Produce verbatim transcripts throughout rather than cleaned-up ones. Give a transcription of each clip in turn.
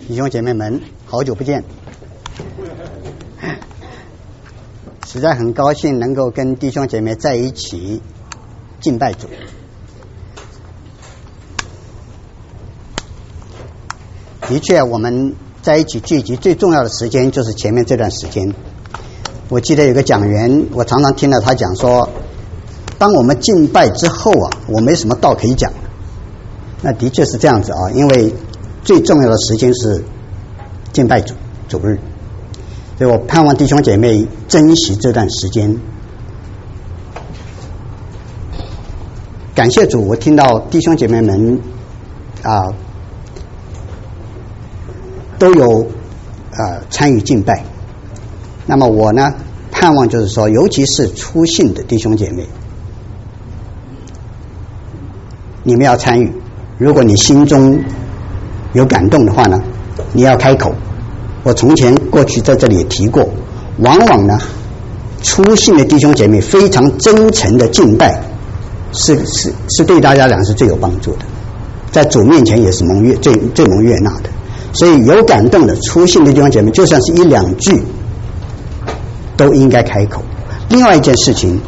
弟兄姐妹们，好久不见，实在很高兴能够跟弟兄姐妹在一起敬拜主。的确，我们在一起聚集最重要的时间就是前面这段时间。我记得有个讲员，我常常听到他讲说，当我们敬拜之后啊，我没什么道可以讲。那的确是这样子啊，因为最重要的时间是敬拜主主日，所以我盼望弟兄姐妹珍惜这段时间。感谢主，我听到弟兄姐妹们啊都有呃参与敬拜。那么我呢，盼望就是说，尤其是初信的弟兄姐妹，你们要参与。如果你心中有感动的话呢，你要开口。我从前过去在这里也提过，往往呢，初信的弟兄姐妹非常真诚的敬拜，是是是对大家讲是最有帮助的，在主面前也是蒙悦最最蒙悦纳的。所以有感动的初信的弟兄姐妹，就算是一两句，都应该开口。另外一件事情，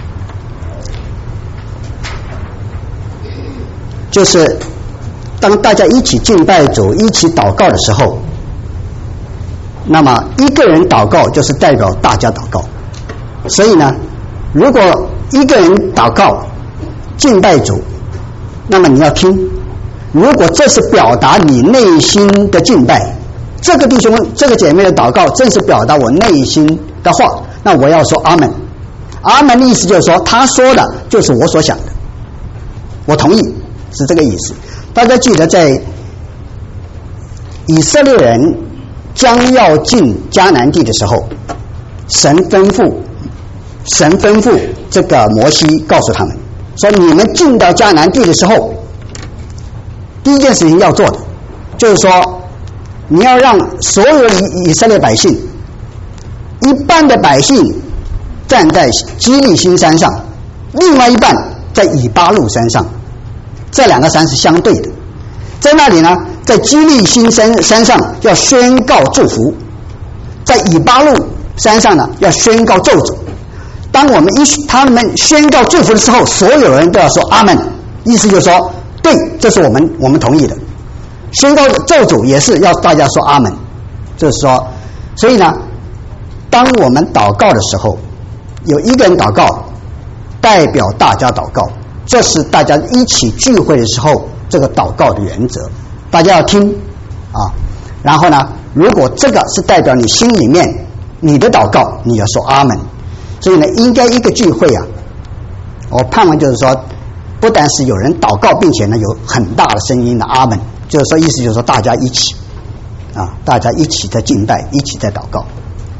就是当大家一起敬拜主、一起祷告的时候，那么一个人祷告就是代表大家祷告。所以呢，如果一个人祷告敬拜主，那么你要听，如果这是表达你内心的敬拜，这个弟兄这个姐妹的祷告正是表达我内心的话，那我要说阿门。阿门的意思就是说，他说的就是我所想的，我同意，是这个意思。大家记得，在以色列人将要进迦南地的时候，神吩咐神吩咐这个摩西告诉他们说，你们进到迦南地的时候，第一件事情要做的就是说，你要让所有以以色列百姓，一半的百姓站在基利心山上，另外一半在以巴路山上，这两个山是相对的。在那里呢，在基利心山山上要宣告祝福，在以巴路山上呢要宣告咒诅。当我们一他们宣告祝福的时候，所有人都要说阿门，意思就是说，对，这是我们我们同意的。宣告咒诅也是要大家说阿门，就是说，所以呢，当我们祷告的时候，有一个人祷告代表大家祷告，这是大家一起聚会的时候这个祷告的原则，大家要听啊。然后呢，如果这个是代表你心里面你的祷告，你要说阿门。所以呢，应该一个聚会啊，我盼望就是说，不但是有人祷告，并且呢有很大的声音的阿门，就是说意思就是说大家一起啊，大家一起在敬拜，一起在祷告。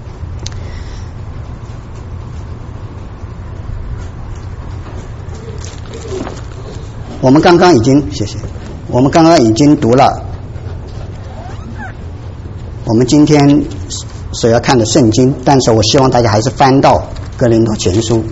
我们刚刚已经谢谢，我们刚刚已经读了我们今天所要看的圣经，但是我希望大家还是翻到哥林多前书。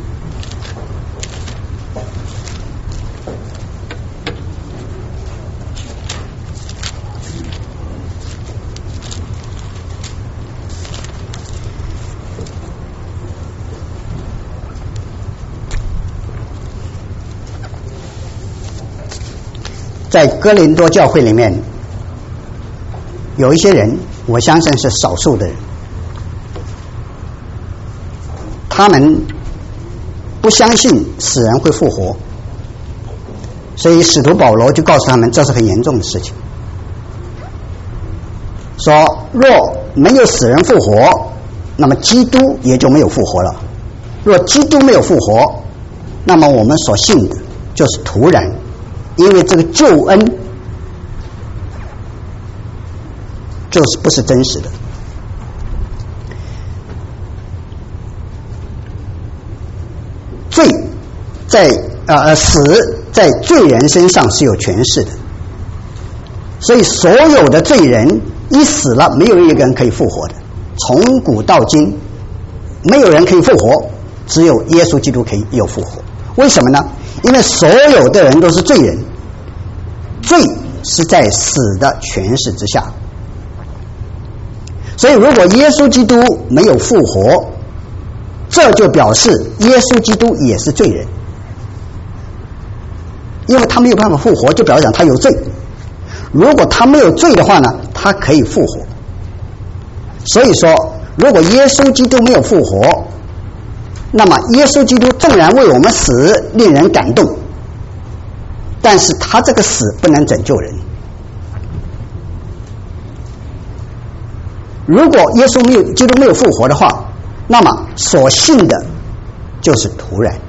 在哥林多教会里面，有一些人，我相信是少数的人，他们不相信死人会复活，所以使徒保罗就告诉他们，这是很严重的事情，说若没有死人复活，那么基督也就没有复活了。若基督没有复活，那么我们所信的就是徒然，因为这个救恩就是不是真实的。罪在呃死在罪人身上是有权势的，所以所有的罪人一死了，没有一个人可以复活的。从古到今，没有人可以复活，只有耶稣基督可以有复活。为什么呢？因为所有的人都是罪人，罪是在死的权势之下。 所以如果耶稣基督没有复活，这就表示耶稣基督也是罪人，因为他没有办法复活，就表示他有罪。如果他没有罪的话呢，他可以复活。所以说，如果耶稣基督没有复活，那么耶稣基督纵然为我们死，令人感动，但是他这个死不能拯救人。如果耶稣没有基督没有复活的话，那么所信的就是徒然。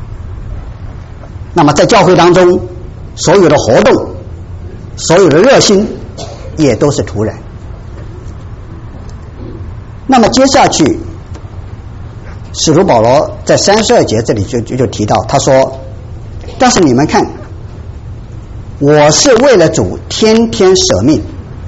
那么在教会当中，所有的活动，所有的热心，也都是徒然。那么接下去，使徒保罗在三十二节这里就就就提到，他说：“但是你们看，我是为了主天天舍命。”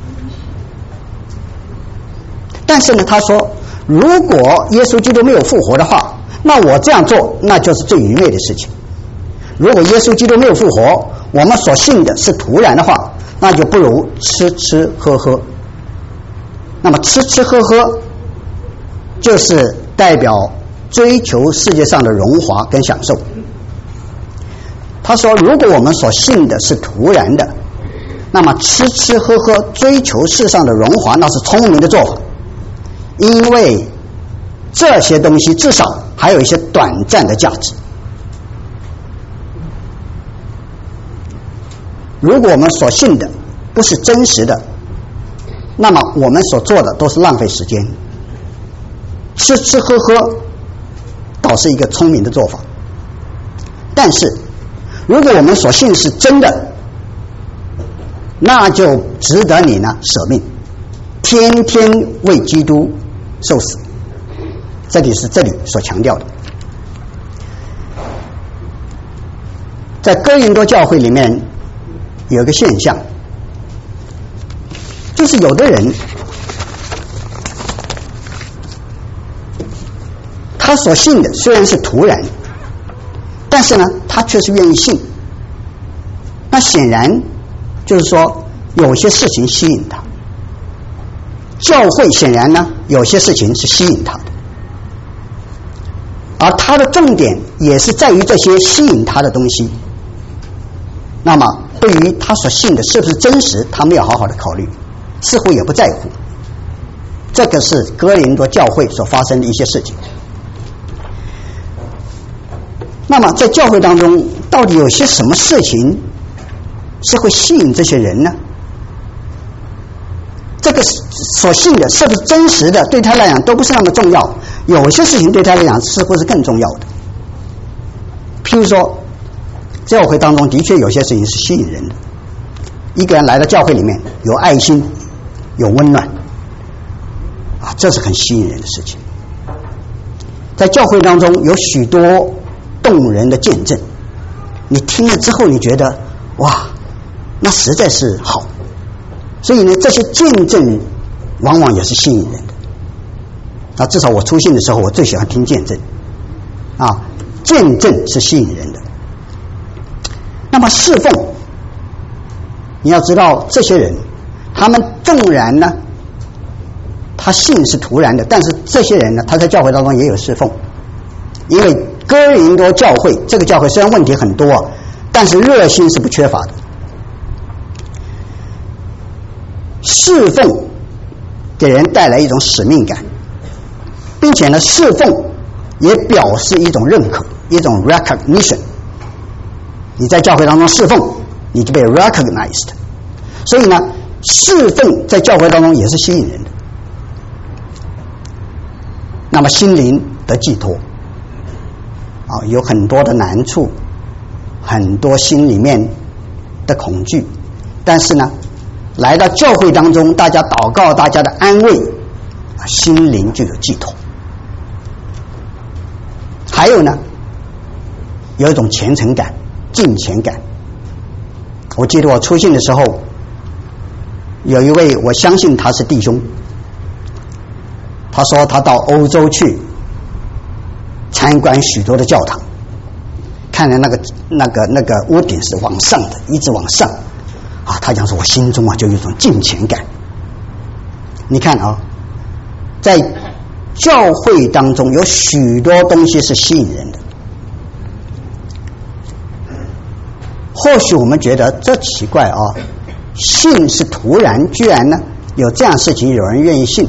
但是呢，他说，如果耶稣基督没有复活的话，那我这样做那就是最愚昧的事情。如果耶稣基督没有复活，我们所信的是徒然的话，那就不如吃吃喝喝。那么吃吃喝喝就是代表追求世界上的荣华跟享受。他说，如果我们所信的是徒然的，那么吃吃喝喝追求世上的荣华，那是聪明的做法，因为这些东西至少还有一些短暂的价值。如果我们所信的不是真实的，那么我们所做的都是浪费时间。吃吃喝喝倒是一个聪明的做法，但是如果我们所信是真的，那就值得你呢舍命，天天为基督受死。这里是这里所强调的。在哥林多教会里面有一个现象，就是有的人他所信的虽然是徒然，但是呢他却是愿意信。那显然就是说有些事情吸引他，教会显然呢有些事情是吸引他的，而他的重点也是在于这些吸引他的东西。那么对于他所信的是不是真实，他没有好好的考虑，似乎也不在乎。这个是哥林多教会所发生的一些事情。那么在教会当中，到底有些什么事情是会吸引这些人呢？这个所信的是不是真实的，对他来讲都不是那么重要。有些事情对他来讲似乎是更重要的。譬如说，教会当中的确有些事情是吸引人的。一个人来到教会里面，有爱心，有温暖，啊，这是很吸引人的事情。在教会当中有许多动人的见证，你听了之后，你觉得哇，那实在是好。所以呢，这些见证往往也是吸引人的。啊，至少我出信的时候，我最喜欢听见证。啊，见证是吸引人的。那么侍奉，你要知道，这些人他们纵然呢，他信是徒然的，但是这些人呢，他在教会当中也有侍奉。因为哥林多教会这个教会虽然问题很多啊，但是热心是不缺乏的。侍奉给人带来一种使命感，并且呢，侍奉也表示一种认可，一种 recognition。你在教会当中侍奉，你就被 recognized。所以呢，侍奉在教会当中也是吸引人的。那么心灵的寄托啊，有很多的难处，很多心里面的恐惧，但是呢，来到教会当中，大家祷告，大家的安慰，心灵就有寄托。还有呢，有一种虔诚感、敬虔感。我记得我出信的时候，有一位我相信他是弟兄，他说他到欧洲去参观许多的教堂，看来那个那个那个屋顶是往上的，一直往上啊。他讲说，我心中啊就有一种敬虔感。你看啊， 在教会当中有许多东西是吸引人的。或许我们觉得这奇怪啊，信是突然，居然呢有这样事情，有人愿意信。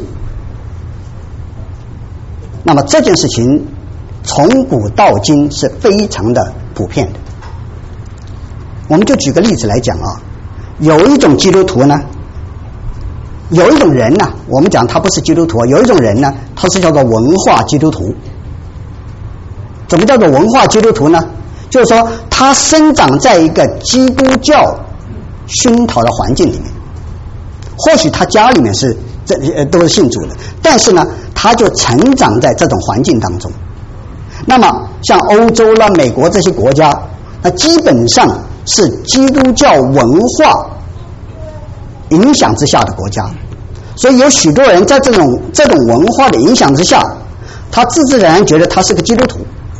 那么这件事情从古到今是非常的普遍的。我们就举个例子来讲啊，有一种基督徒呢，有一种人呢，我们讲他不是基督徒，有一种人呢，他是叫做文化基督徒。怎么叫做文化基督徒呢？就是说他生长在一个基督教熏陶的环境里面，或许他家里面是这呃都是信主的，但是呢他就成长在这种环境当中。那么像欧洲啦、美国这些国家，那基本上是基督教文化影响之下的国家，所以有许多人在这种这种文化的影响之下，他自自然然觉得他是个基督徒。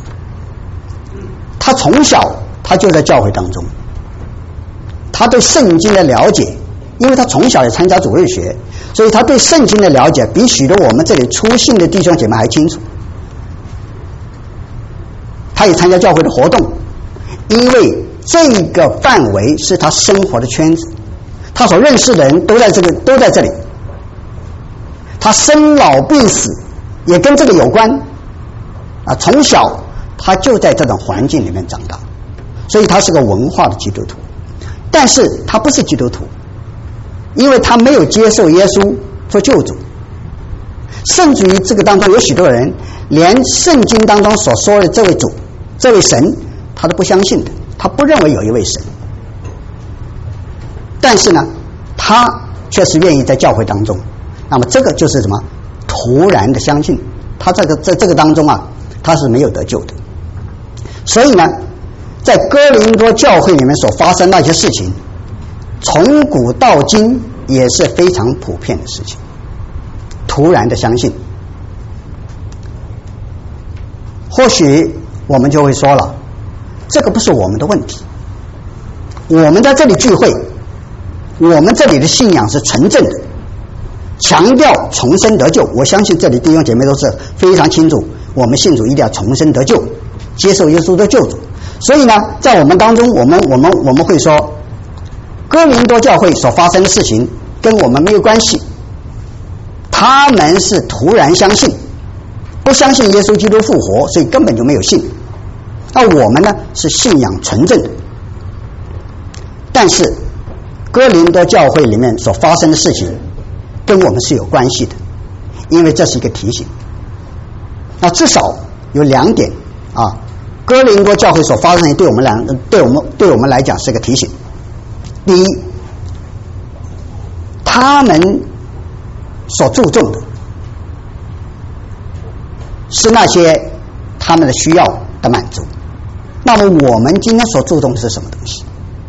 他从小他就在教会当中，他对圣经的了解，因为他从小也参加主日学，所以他对圣经的了解比许多我们这里初信的弟兄姐妹还清楚。他也参加教会的活动，因为这个范围是他生活的圈子，他所认识的人都在这个都在这里，他生老病死也跟这个有关啊，从小他就在这种环境里面长大，所以他是个文化的基督徒。但是他不是基督徒，因为他没有接受耶稣做救主，甚至于这个当中有许多人连圣经当中所说的这位主、这位神他都不相信的，他不认为有一位神。但是呢他却是愿意在教会当中，那么这个就是什么？突然的相信。他这个在这个当中啊，他是没有得救的。所以呢在哥林多教会里面所发生那些事情，从古到今也是非常普遍的事情，突然的相信。或许我们就会说了，这个不是我们的问题，我们在这里聚会，我们这里的信仰是纯正的，强调重生得救。我相信这里弟兄姐妹都是非常清楚，我们信主一定要重生得救，接受耶稣的救主。所以呢在我们当中，我们我们我们会说哥林多教会所发生的事情跟我们没有关系，他们是突然相信，不相信耶稣基督复活，所以根本就没有信。那我们呢是信仰纯正的。但是哥林多教会里面所发生的事情跟我们是有关系的，因为这是一个提醒。那至少有两点啊，哥林多教会所发生的对我们来对我们对我们来讲是个提醒。第一，他们所注重的是那些他们的需要的满足。那么我们今天所注重的是什么东西？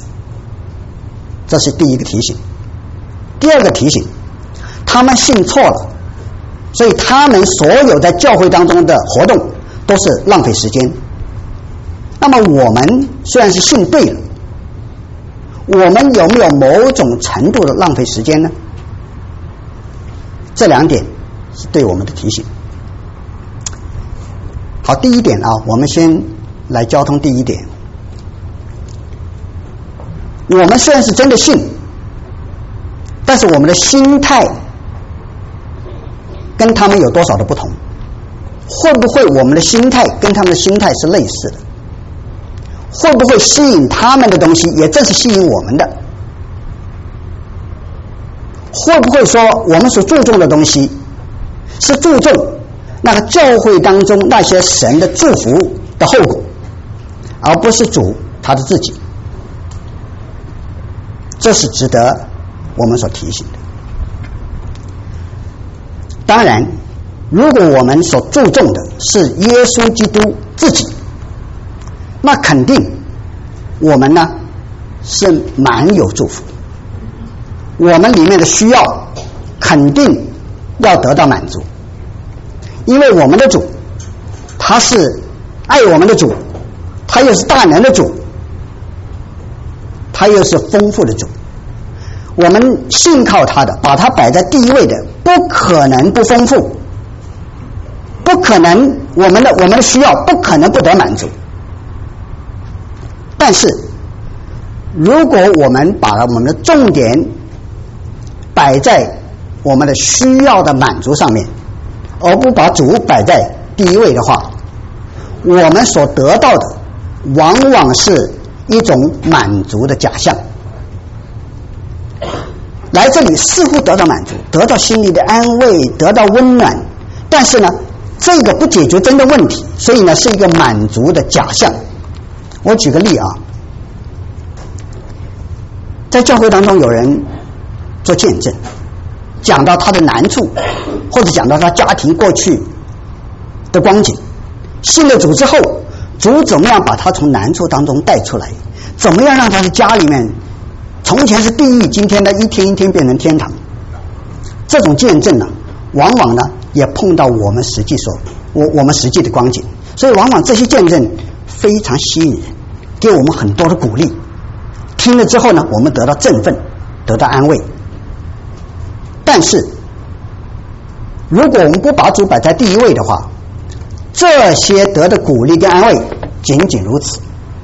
这是第一个提醒。第二个提醒，他们信错了，所以他们所有在教会当中的活动都是浪费时间。那么我们虽然是信对了，我们有没有某种程度的浪费时间呢？这两点是对我们的提醒。好，第一点啊，我们先来交通第一点。我们虽然是真的信，但是我们的心态跟他们有多少的不同？会不会我们的心态跟他们的心态是类似的？会不会吸引他们的东西也正是吸引我们的？会不会说我们所注重的东西是注重那个教会当中那些神的祝福的后果，而不是主他的自己？这是值得我们所提醒的。当然如果我们所注重的是耶稣基督自己，那肯定我们呢是蛮有祝福，我们里面的需要肯定要得到满足，因为我们的主他是爱我们的主，他又是大能的主，他又是丰富的主，我们信靠他的，把他摆在第一位的，不可能不丰富， 不可能，我们的我们的需要不可能不得满足。但是，如果我们把我们的重点摆在我们的需要的满足上面，而不把主摆在第一位的话，我们所得到的往往是一种满足的假象。来这里似乎得到满足，得到心里的安慰，得到温暖，但是呢，这个不解决真的问题，所以呢，是一个满足的假象。我举个例啊，在教会当中有人做见证，讲到他的难处，或者讲到他家庭过去的光景，信了主之后，主怎么样把他从难处当中带出来，怎么样让他的家里面从前是地狱，今天呢一天一天变成天堂。这种见证呢，往往呢也碰到我们实际所我我们实际的光景，所以往往这些见证非常吸引人，给我们很多的鼓励。听了之后呢，我们得到振奋，得到安慰。但是，如果我们不把主摆在第一位的话，这些得的鼓励跟安慰仅仅如此。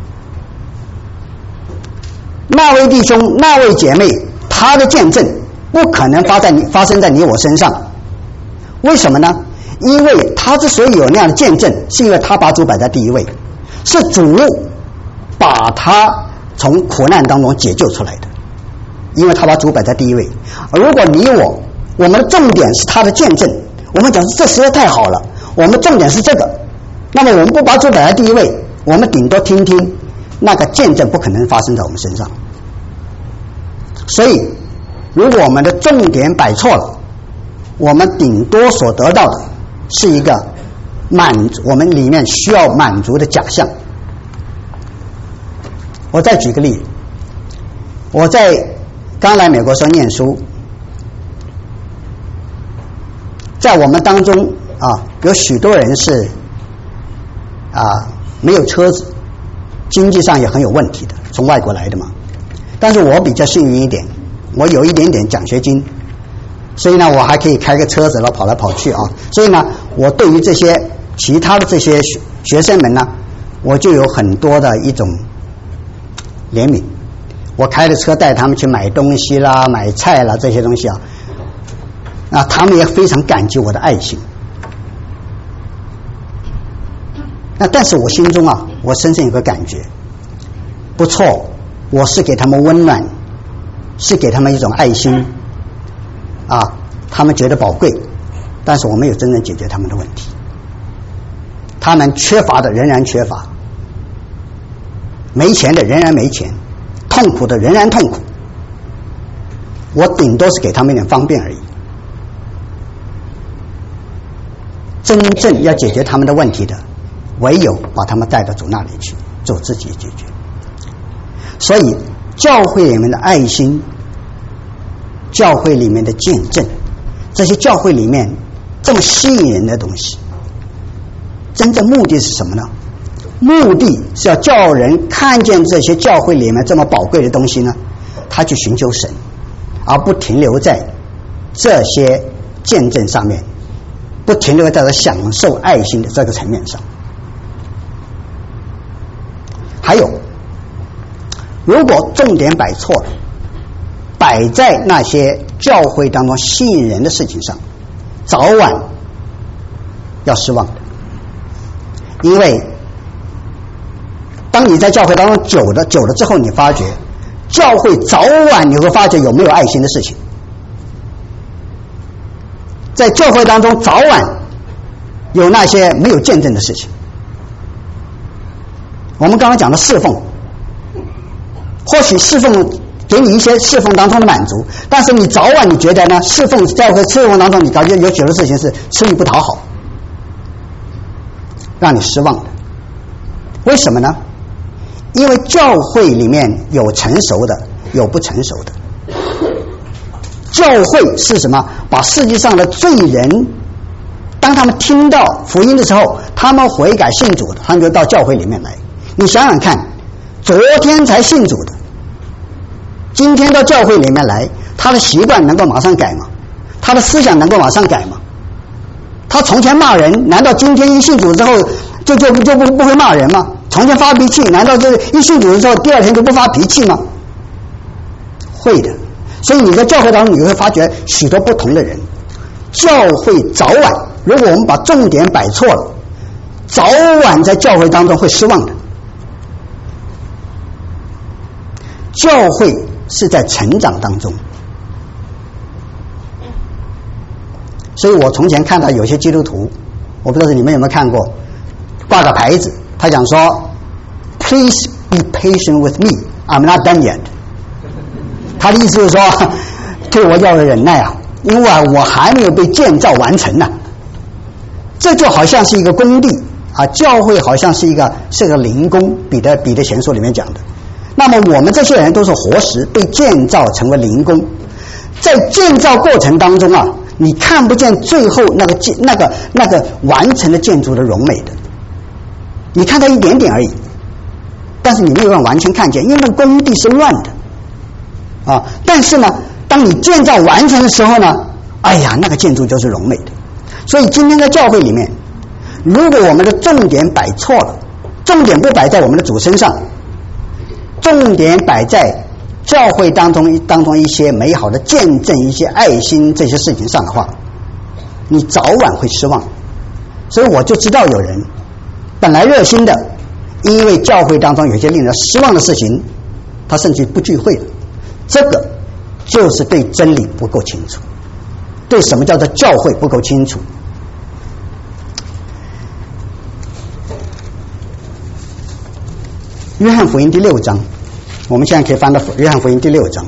那位弟兄、那位姐妹，他的见证不可能发在你发生在你我身上。为什么呢？因为他之所以有那样的见证，是因为他把主摆在第一位，是主把他从苦难当中解救出来的，因为他把主摆在第一位。而如果你我我们的重点是他的见证，我们讲这实在太好了，我们重点是这个，那么我们不把主摆在第一位，我们顶多听听，那个见证不可能发生在我们身上。所以如果我们的重点摆错了，我们顶多所得到的是一个满我们里面需要满足的假象。我再举个例，我在刚来美国时候念书，在我们当中啊，有许多人是啊没有车子，经济上也很有问题的，从外国来的嘛。但是我比较幸运一点，我有一点点奖学金，所以呢，我还可以开个车子了跑来跑去啊。所以呢，我对于这些其他的这些学学生们呢，我就有很多的一种怜悯。我开着车带他们去买东西啦、买菜啦这些东西啊，啊，他们也非常感激我的爱心。那但是我心中啊，我深深有个感觉，不错，我是给他们温暖，是给他们一种爱心，啊，他们觉得宝贵，但是我没有真正解决他们的问题。他们缺乏的仍然缺乏，没钱的仍然没钱，痛苦的仍然痛苦，我顶多是给他们一点方便而已。真正要解决他们的问题的，唯有把他们带到主那里去，做自己解决。所以教会里面的爱心，教会里面的见证，这些教会里面这么吸引人的东西，真正目的是什么呢？目的是要叫人看见这些教会里面这么宝贵的东西呢，他去寻求神，而不停留在这些见证上面，不停留在他享受爱心的这个层面上。还有，如果重点摆错了，摆在那些教会当中吸引人的事情上，早晚要失望的。因为当你在教会当中久了久了之后，你发觉教会早晚你会发觉有没有爱心的事情，在教会当中早晚有那些没有见证的事情。我们刚刚讲的侍奉，或许侍奉给你一些侍奉当中的满足，但是你早晚你觉得呢，侍奉教会侍奉当中你感觉有许多事情是吃力不讨好，让你失望的。为什么呢？因为教会里面有成熟的，有不成熟的。教会是什么？把世界上的罪人，当他们听到福音的时候，他们悔改信主的，他们就到教会里面来。你想想看，昨天才信主的，今天到教会里面来，他的习惯能够马上改吗？他的思想能够马上改吗？ 他从前骂人，难道今天一信主之后就就就不不会骂人吗？从前发脾气，难道这一信主之后第二天就不发脾气吗？会的。所以你在教会当中你会发觉许多不同的人。教会早晚，如果我们把重点摆错了，早晚在教会当中会失望的。教会是在成长当中，所以我从前看到有些基督徒，我不知道你们有没有看过，挂个牌子，他讲说 Please be patient with me, I'm not done yet。 他的意思是说对我要忍耐啊，因为我还没有被建造完成呢、啊。这就好像是一个工地啊，教会好像是一个是个灵工，彼得彼得前书里面讲的。那么我们这些人都是活石，被建造成为灵工，在建造过程当中啊，你看不见最后那个建那个那个完成的建筑的荣美的，你看到一点点而已，但是你没有办法完全看见，因为那工地是乱的啊。但是呢，当你建造完成的时候呢，哎呀，那个建筑就是荣美的。所以今天在教会里面，如果我们的重点摆错了，重点不摆在我们的主身上，重点摆在教会当中当中一些美好的见证、一些爱心这些事情上的话，你早晚会失望。所以我就知道有人本来热心的，因为教会当中有些令人失望的事情，他甚至不聚会了。这个就是对真理不够清楚，对什么叫做教会不够清楚。约翰福音第六章，我们现在可以翻到约翰福音第六章。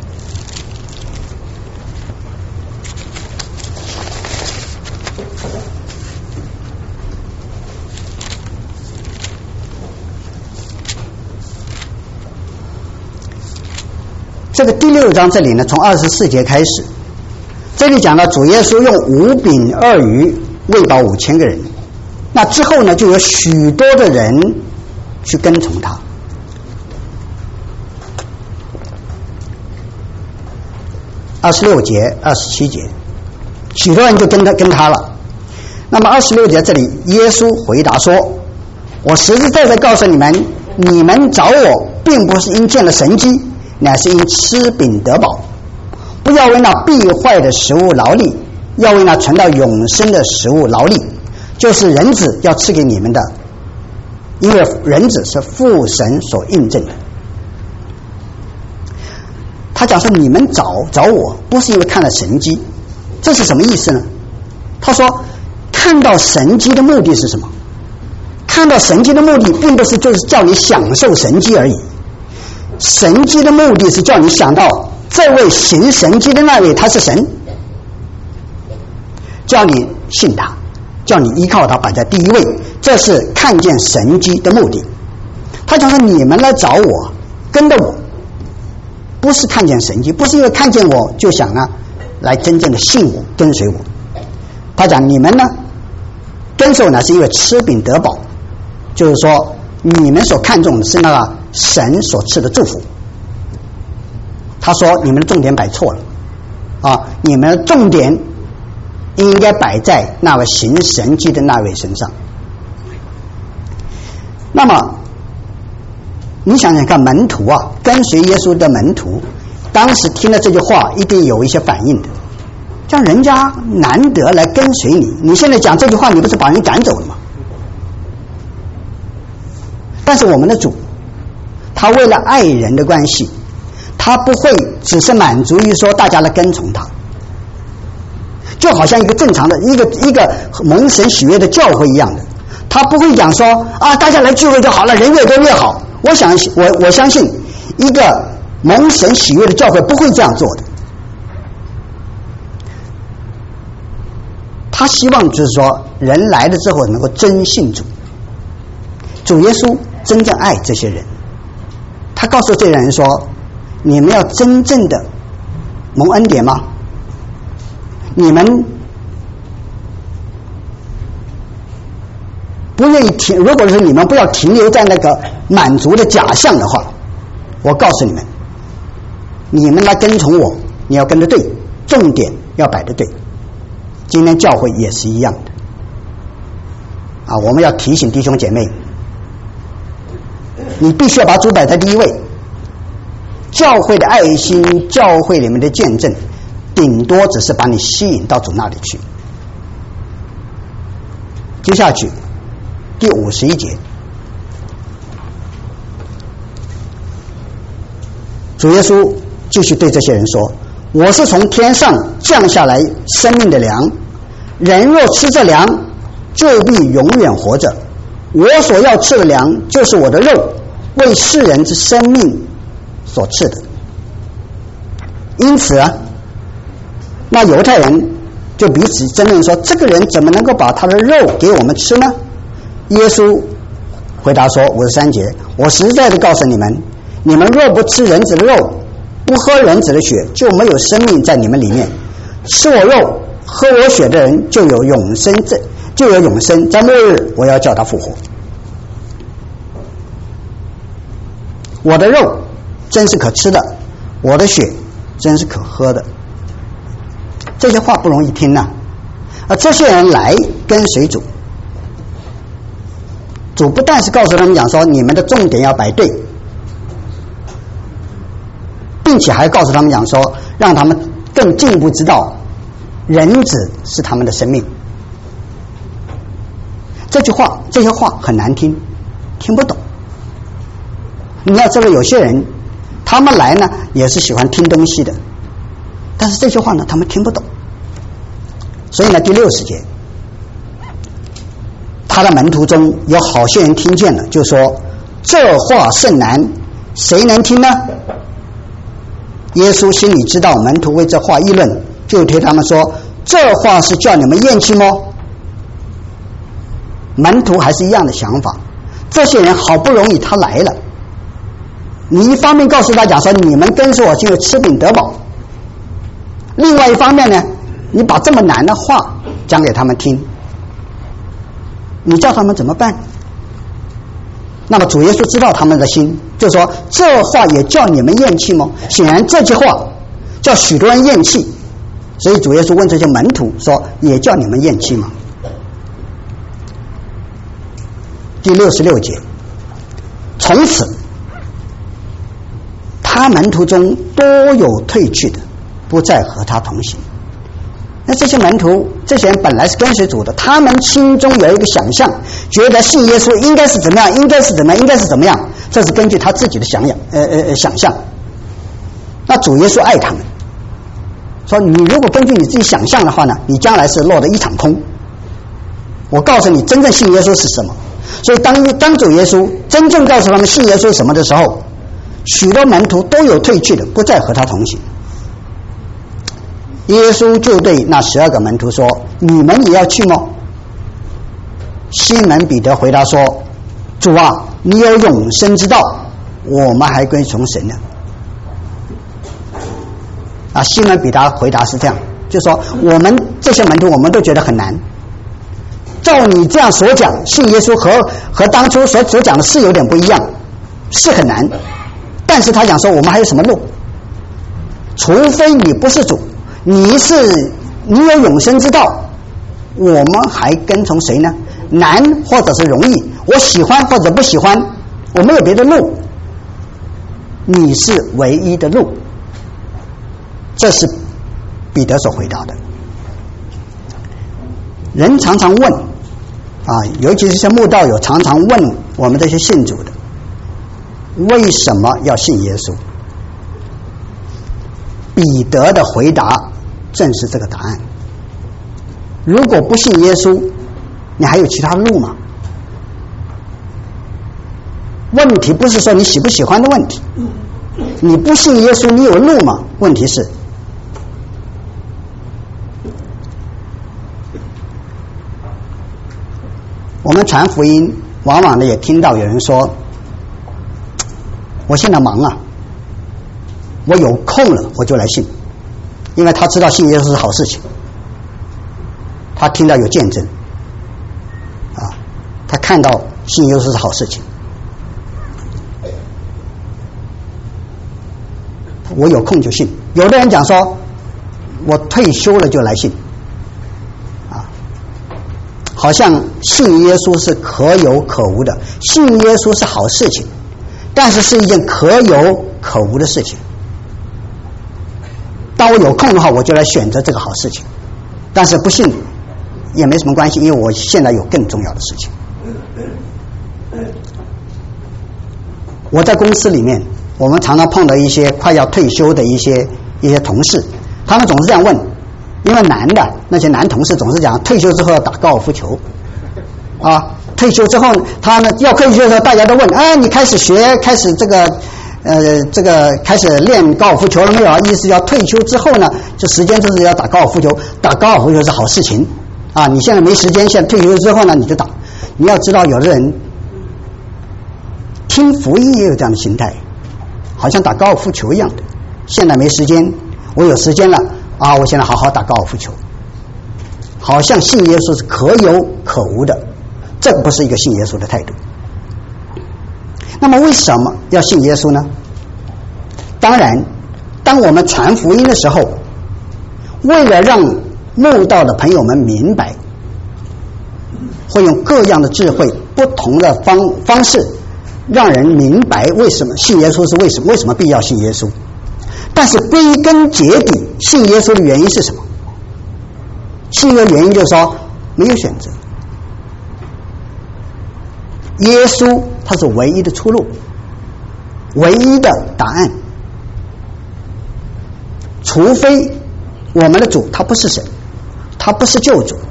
这个第六章这里呢，从二十四节开始，这里讲到主耶稣用五饼二鱼喂饱五千个人，那之后呢，就有许多的人去跟从他。二十六节、二十七节，许多人就跟他跟他了。那么二十六节这里，耶稣回答说：“我实实在在告诉你们，你们找我，并不是因见了神迹，乃是因吃饼得饱。不要为那必坏的食物劳力，要为那存到永生的食物劳力，就是人子要赐给你们的，因为人子是父神所印证的。”他讲说你们找找我，不是因为看了神迹，这是什么意思呢？他说看到神迹的目的是什么？看到神迹的目的并不是就是叫你享受神迹而已，神迹的目的是叫你想到这位行神迹的那位他是神，叫你信他，叫你依靠他，摆在第一位，这是看见神迹的目的。他讲说你们来找我，跟着我，不是看见神迹，不是因为看见我就想呢来真正的信我跟随我。他讲你们呢跟随我呢是因为吃饼得饱，就是说你们所看重的是那个神所赐的祝福。他说你们的重点摆错了啊，你们的重点应该摆在那位行神迹的那位身上。那么你想想看，门徒啊，跟随耶稣的门徒，当时听了这句话一定有一些反应的，像人家难得来跟随你，你现在讲这句话，你不是把人赶走了吗？但是我们的主，他为了爱人的关系，他不会只是满足于说大家来跟从他，就好像一个正常的一个一个蒙神喜悦的教会一样的，他不会讲说啊大家来聚会就好了，人越多越好。我想我我相信一个蒙神喜悦的教会不会这样做的，他希望就是说人来了之后能够真信主，主耶稣真正爱这些人，他告诉这些人说你们要真正的蒙恩典吗？你们不愿意停，如果是你们不要停留在那个满足的假象的话，我告诉你们，你们来跟从我，你要跟得对，重点要摆得对。今天教会也是一样的， 啊，我们要提醒弟兄姐妹，你必须要把主摆在第一位。教会的爱心，教会里面的见证，顶多只是把你吸引到主那里去。接下去第五十一节，主耶稣继续对这些人说，我是从天上降下来生命的粮，人若吃这粮，就必永远活着。我所要吃的粮，就是我的肉，为世人之生命所赐的。因此啊，那犹太人就彼此争论说，这个人怎么能够把他的肉给我们吃呢？耶稣回答说，五十三节，我实在的告诉你们，你们若不吃人子的肉，不喝人子的血，就没有生命在你们里面。吃我肉喝我血的人就有永生，就有永生，在末日我要叫他复活。我的肉真是可吃的，我的血真是可喝的。这些话不容易听呐、啊，而这些人来跟随主，主不但是告诉他们讲说，你们的重点要摆对，并且还告诉他们讲说，让他们更进一步知道人子是他们的生命。这句话这些话很难听，听不懂。你要知道，有些人他们来呢也是喜欢听东西的，但是这句话呢他们听不懂。所以呢，第六十节，他的门徒中有好些人听见了，就说，这话甚难，谁能听呢？耶稣心里知道门徒为这话议论，就对他们说，这话是叫你们厌弃吗？门徒还是一样的想法，这些人好不容易他来了，你一方面告诉大家说，你们跟着我就吃饼得饱，另外一方面呢，你把这么难的话讲给他们听，你叫他们怎么办？那么主耶稣知道他们的心，就说，这话也叫你们厌弃吗？显然这句话叫许多人厌弃，所以主耶稣问这些门徒说，也叫你们厌弃吗？第六十六节，从此他门徒中多有退去的，不再和他同行。那这些门徒，这些人本来是跟随主的，他们心中有一个想象，觉得信耶稣应该是怎么样，应该是怎么样，应该是怎么样，这是根据他自己的想象，呃呃想象。那主耶稣爱他们，说你如果根据你自己想象的话呢，你将来是落得一场空。我告诉你，真正信耶稣是什么。所以当当主耶稣真正告诉他们信耶稣是什么的时候，许多门徒都有退去的，不再和他同行。耶稣就对那十二个门徒说，你们也要去吗？西门彼得回答说，主啊，你有永生之道，我们还归从神呢。啊，西门彼得回答是这样，就说我们这些门徒我们都觉得很难，照你这样所讲，信耶稣和和当初所所讲的是有点不一样，是很难，但是他讲说我们还有什么路？除非你不是主，你是你有永生之道，我们还跟从谁呢？难或者是容易，我喜欢或者不喜欢，我没有别的路，你是唯一的路。这是彼得所回答的。人常常问啊，尤其是些慕道友常常问我们这些信主的，为什么要信耶稣？彼得的回答正是这个答案。如果不信耶稣，你还有其他路吗？问题不是说你喜不喜欢的问题，你不信耶稣，你有路吗？问题是我们传福音往往呢也听到有人说，我现在忙啊，我有空了我就来信，因为他知道信耶稣是好事情，他听到有见证啊，他看到信耶稣是好事情，我有空就信。有的人讲说我退休了就来信啊， 好像信耶稣是可有可无的，信耶稣是好事情，但是是一件可有可无的事情。当我有空的话，我就来选择这个好事情，但是不信也没什么关系，因为我现在有更重要的事情。我在公司里面，我们常常碰到一些快要退休的一些一些同事，他们总是这样问，因为男的那些男同事总是讲退休之后要打高尔夫球啊，退休之后他呢要退休的时候大家都问，啊你开始学开始这个呃这个开始练高尔夫球了没有啊？意思要退休之后呢，这时间就是要打高尔夫球，打高尔夫球是好事情啊，你现在没时间，现在退休之后呢你就打。你要知道有的人听福音也有这样的心态，好像打高尔夫球一样的，现在没时间，我有时间了啊，我现在好好打高尔夫球，好像信耶稣是可有可无的，这个不是一个信耶稣的态度。那么为什么要信耶稣呢？当然当我们传福音的时候，为了让慕道的朋友们明白，会用各样的智慧不同的方方式让人明白为什么信耶稣是为什么为什么必要信耶稣。但是归根结底，信耶稣的原因是什么？信的原因就是说没有选择，耶稣他是唯一的出路，唯一的答案。除非我们的主他不是神，他不是救主。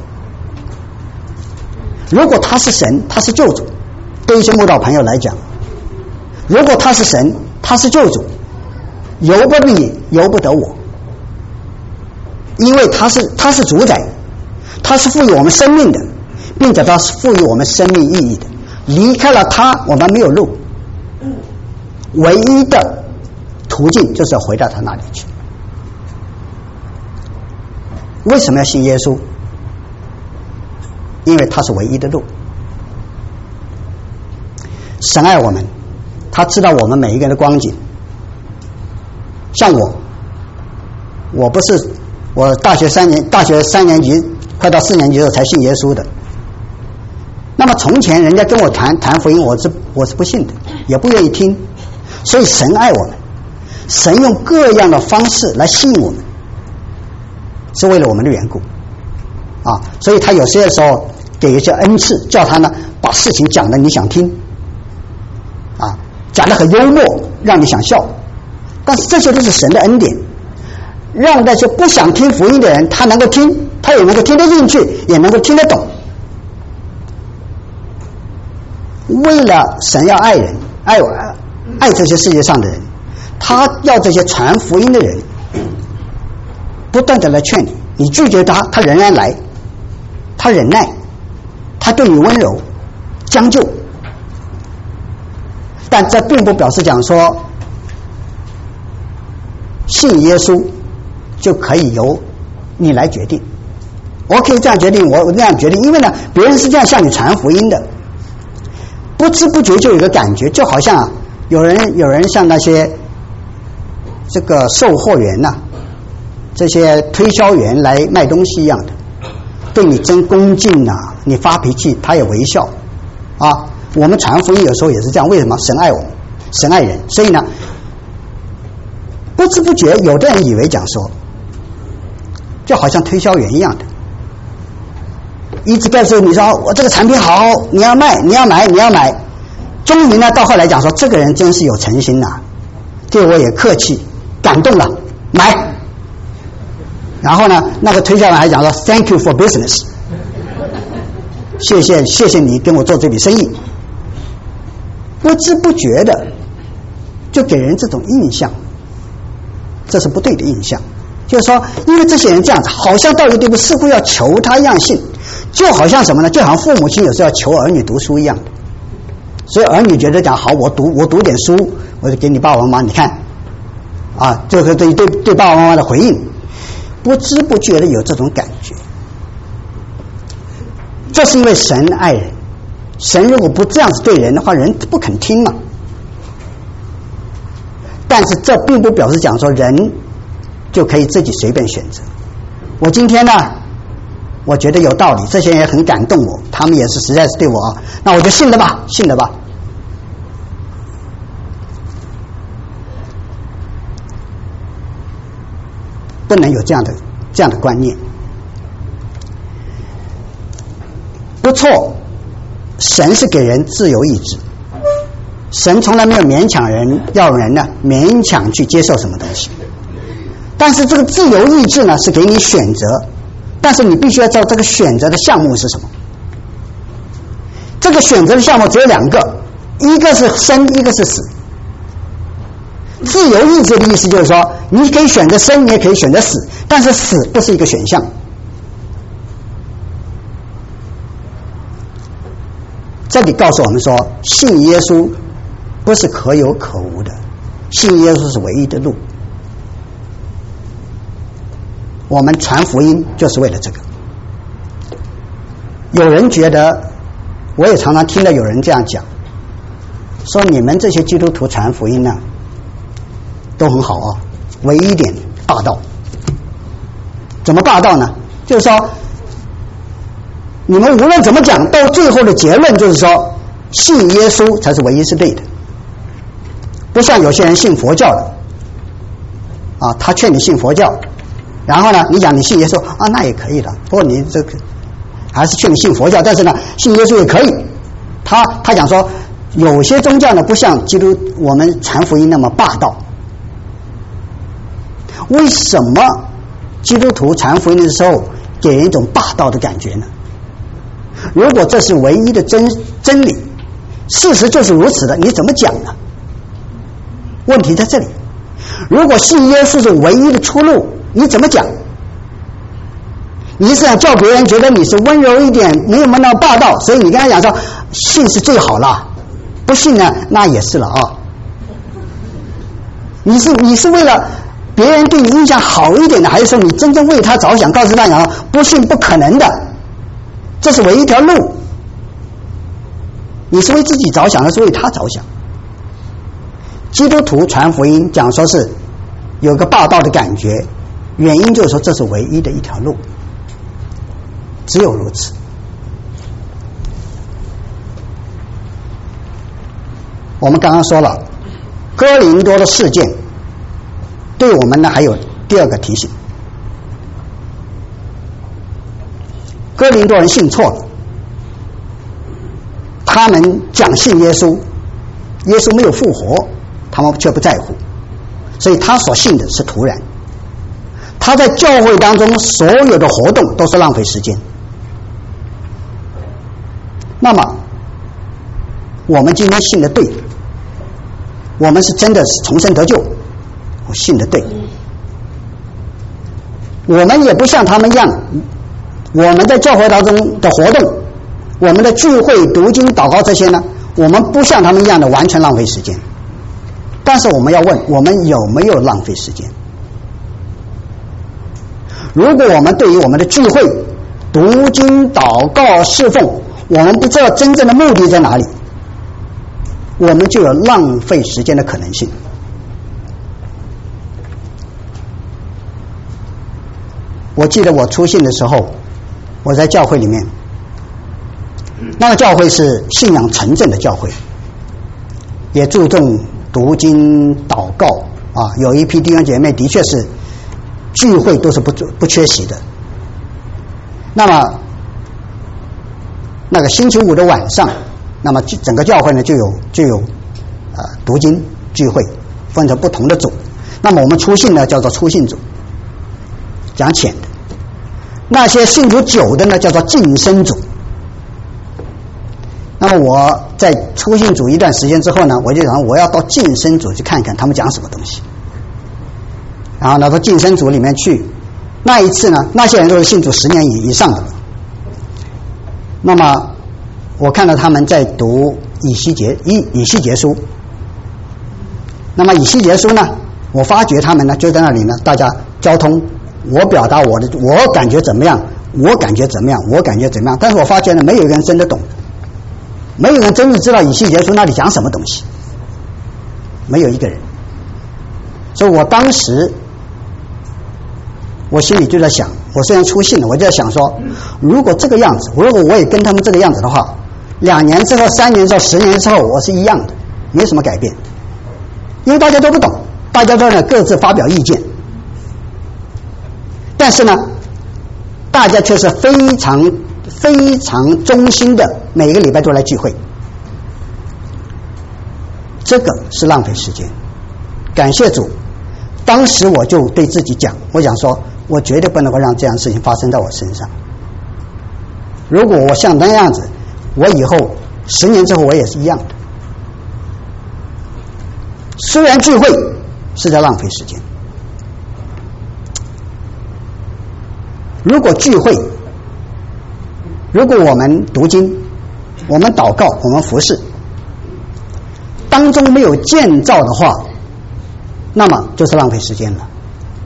如果他是神，他是救主，对一些慕道朋友来讲，如果他是神，他是救主，由不得你，由不得我，因为他是他是主宰，他是赋予我们生命的，并且他是赋予我们生命意义的。离开了他，我们没有路，唯一的途径就是要回到他那里去。为什么要信耶稣？因为他是唯一的路。神爱我们，他知道我们每一个人的光景。像我，我不是我大学三年大学三年级快到四年级的时候才信耶稣的。那么从前人家跟我谈谈福音，我是我是不信的，也不愿意听。所以神爱我们，神用各样的方式来吸引我们，是为了我们的缘故啊。所以他有些时候给一些恩赐，叫他呢把事情讲的你想听啊，讲的很幽默，让你想笑。但是这些都是神的恩典，让那些不想听福音的人他能够听，他也能够听得进去，也能够听得懂。为了神要爱人，爱我爱这些世界上的人，他要这些传福音的人不断的来劝你，你拒绝他，他仍然来，他忍耐，他对你温柔将就。但这并不表示讲说信耶稣就可以由你来决定，我可以这样决定，我那样决定，因为呢别人是这样向你传福音的，不知不觉就有个感觉，就好像、啊、有人有人像那些这个售货员呐、啊，这些推销员来卖东西一样的，对你真恭敬啊，你发脾气他也微笑啊。我们传福音有时候也是这样，为什么？神爱我们，神爱人，所以呢不知不觉有的人以为讲说就好像推销员一样的，一直告诉你说我这个产品好，你要卖，你要买，你要买。终于呢到后来讲说这个人真是有诚心呐、啊，对我也客气，感动了，买。然后呢那个推销员还讲说 Thank you for business， 谢谢谢谢你跟我做这笔生意。不知不觉的就给人这种印象，这是不对的印象。就是说因为这些人这样子好像到一个地步似乎要求他一样信，就好像什么呢？就好像父母亲有时候要求儿女读书一样的。所以儿女觉得讲好，我读我读点书，我就给你爸爸妈妈，你看啊，这个对对对爸爸妈妈的回应，不知不觉的有这种感觉。这是因为神爱人，神如果不这样子对人的话，人不肯听嘛。但是这并不表示讲说人就可以自己随便选择。我今天呢我觉得有道理，这些人也很感动我，他们也是实在是对我啊，那我就信了吧，信了吧。不能有这样的这样的观念。不错，神是给人自由意志，神从来没有勉强人，要人呢勉强去接受什么东西。但是这个自由意志呢是给你选择，但是你必须要知道这个选择的项目是什么。这个选择的项目只有两个，一个是生，一个是死。自由意志的意思就是说，你可以选择生，你也可以选择死，但是死不是一个选项。这里告诉我们说，信耶稣不是可有可无的，信耶稣是唯一的路。我们传福音就是为了这个。有人觉得，我也常常听到有人这样讲，说你们这些基督徒传福音呢都很好啊，唯一一点霸道。怎么霸道呢？就是说你们无论怎么讲，到最后的结论就是说信耶稣才是唯一是对的，不像有些人信佛教的啊，他劝你信佛教，然后呢你讲你信耶稣啊，那也可以的，不过你这个还是劝你信佛教，但是呢信耶稣也可以。他他讲说有些宗教呢不像基督我们传福音那么霸道。为什么基督徒传福音的时候给人一种霸道的感觉呢？如果这是唯一的真真理，事实就是如此的，你怎么讲呢？问题在这里。如果信耶稣是唯一的出路，你怎么讲？你是想叫别人觉得你是温柔一点，没有那么霸道，所以你跟他讲说信是最好了，不信呢那也是了啊。你是你是为了别人对你印象好一点的，还是说你真正为他着想，告诉大家不信不可能的，这是唯一一条路。你是为自己着想，还是为他着想？基督徒传福音讲说是有个霸道的感觉，原因就是说这是唯一的一条路，只有如此。我们刚刚说了哥林多的事件对我们呢还有第二个提醒，哥林多人信错了，他们讲信耶稣，耶稣没有复活，他们却不在乎，所以他所信的是徒然，他在教会当中所有的活动都是浪费时间。那么我们今天信的对，我们是真的是重生得救，我信的对，我们也不像他们一样，我们在教会当中的活动，我们的聚会读经祷告这些呢，我们不像他们一样的完全浪费时间，但是我们要问，我们有没有浪费时间？如果我们对于我们的聚会读经祷告侍奉，我们不知道真正的目的在哪里，我们就有浪费时间的可能性。我记得我出信的时候，我在教会里面，那个教会是信仰纯正的教会，也注重读经祷告啊，有一批弟兄姐妹的确是聚会都是不不缺席的。那么那个星期五的晚上，那么整个教会呢就有就有呃读经聚会，分成不同的组。那么我们出信呢叫做出信组，讲浅的；那些信主久的呢叫做晋升组。那么我在出信组一段时间之后呢，我就想我要到晋升组去看看他们讲什么东西。然后呢到晋升组里面去，那一次呢那些人都是信主十年以以上的了。那么我看到他们在读以西结以以西结书，那么以西结书呢，我发觉他们呢就在那里呢，大家交通，我表达我的，我感觉怎么样，我感觉怎么样，我感觉怎么样，但是我发觉呢，没有一个人真的懂，没有人真的知道以西结书那里讲什么东西，没有一个人。所以我当时我心里就在想，我虽然出信了，我就在想说，如果这个样子，如果我也跟他们这个样子的话，两年之后、三年之后、十年之后，我是一样的，没什么改变，因为大家都不懂，大家都在各自发表意见，但是呢，大家却是非常非常忠心的，每个礼拜都来聚会，这个是浪费时间。感谢主，当时我就对自己讲，我讲说，我绝对不能够让这样的事情发生在我身上。如果我像那样子，我以后十年之后我也是一样的。虽然聚会是在浪费时间，如果聚会，如果我们读经，我们祷告，我们服侍，当中没有建造的话，那么就是浪费时间了。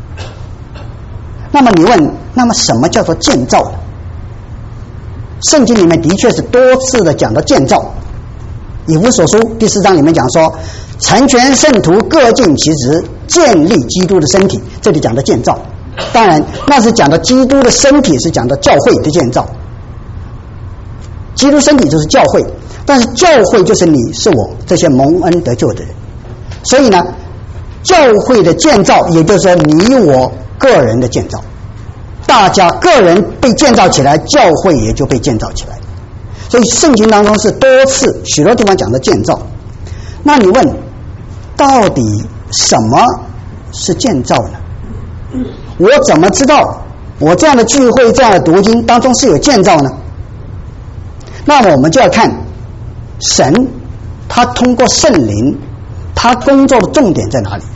那么你问，那么什么叫做建造呢？圣经里面的确是多次的讲到建造。以弗所书第四章里面讲说，成全圣徒各尽其职，建立基督的身体，这里讲的建造，当然那是讲的基督的身体，是讲的教会的建造。基督身体就是教会，但是教会就是你是我这些蒙恩得救的人，所以呢，教会的建造也就是说你我个人的建造，大家个人被建造起来，教会也就被建造起来。所以圣经当中是多次许多地方讲的建造。那你问，到底什么是建造呢？我怎么知道我这样的聚会、这样的读经当中是有建造呢？那么我们就要看神他通过圣灵他工作的重点在哪里。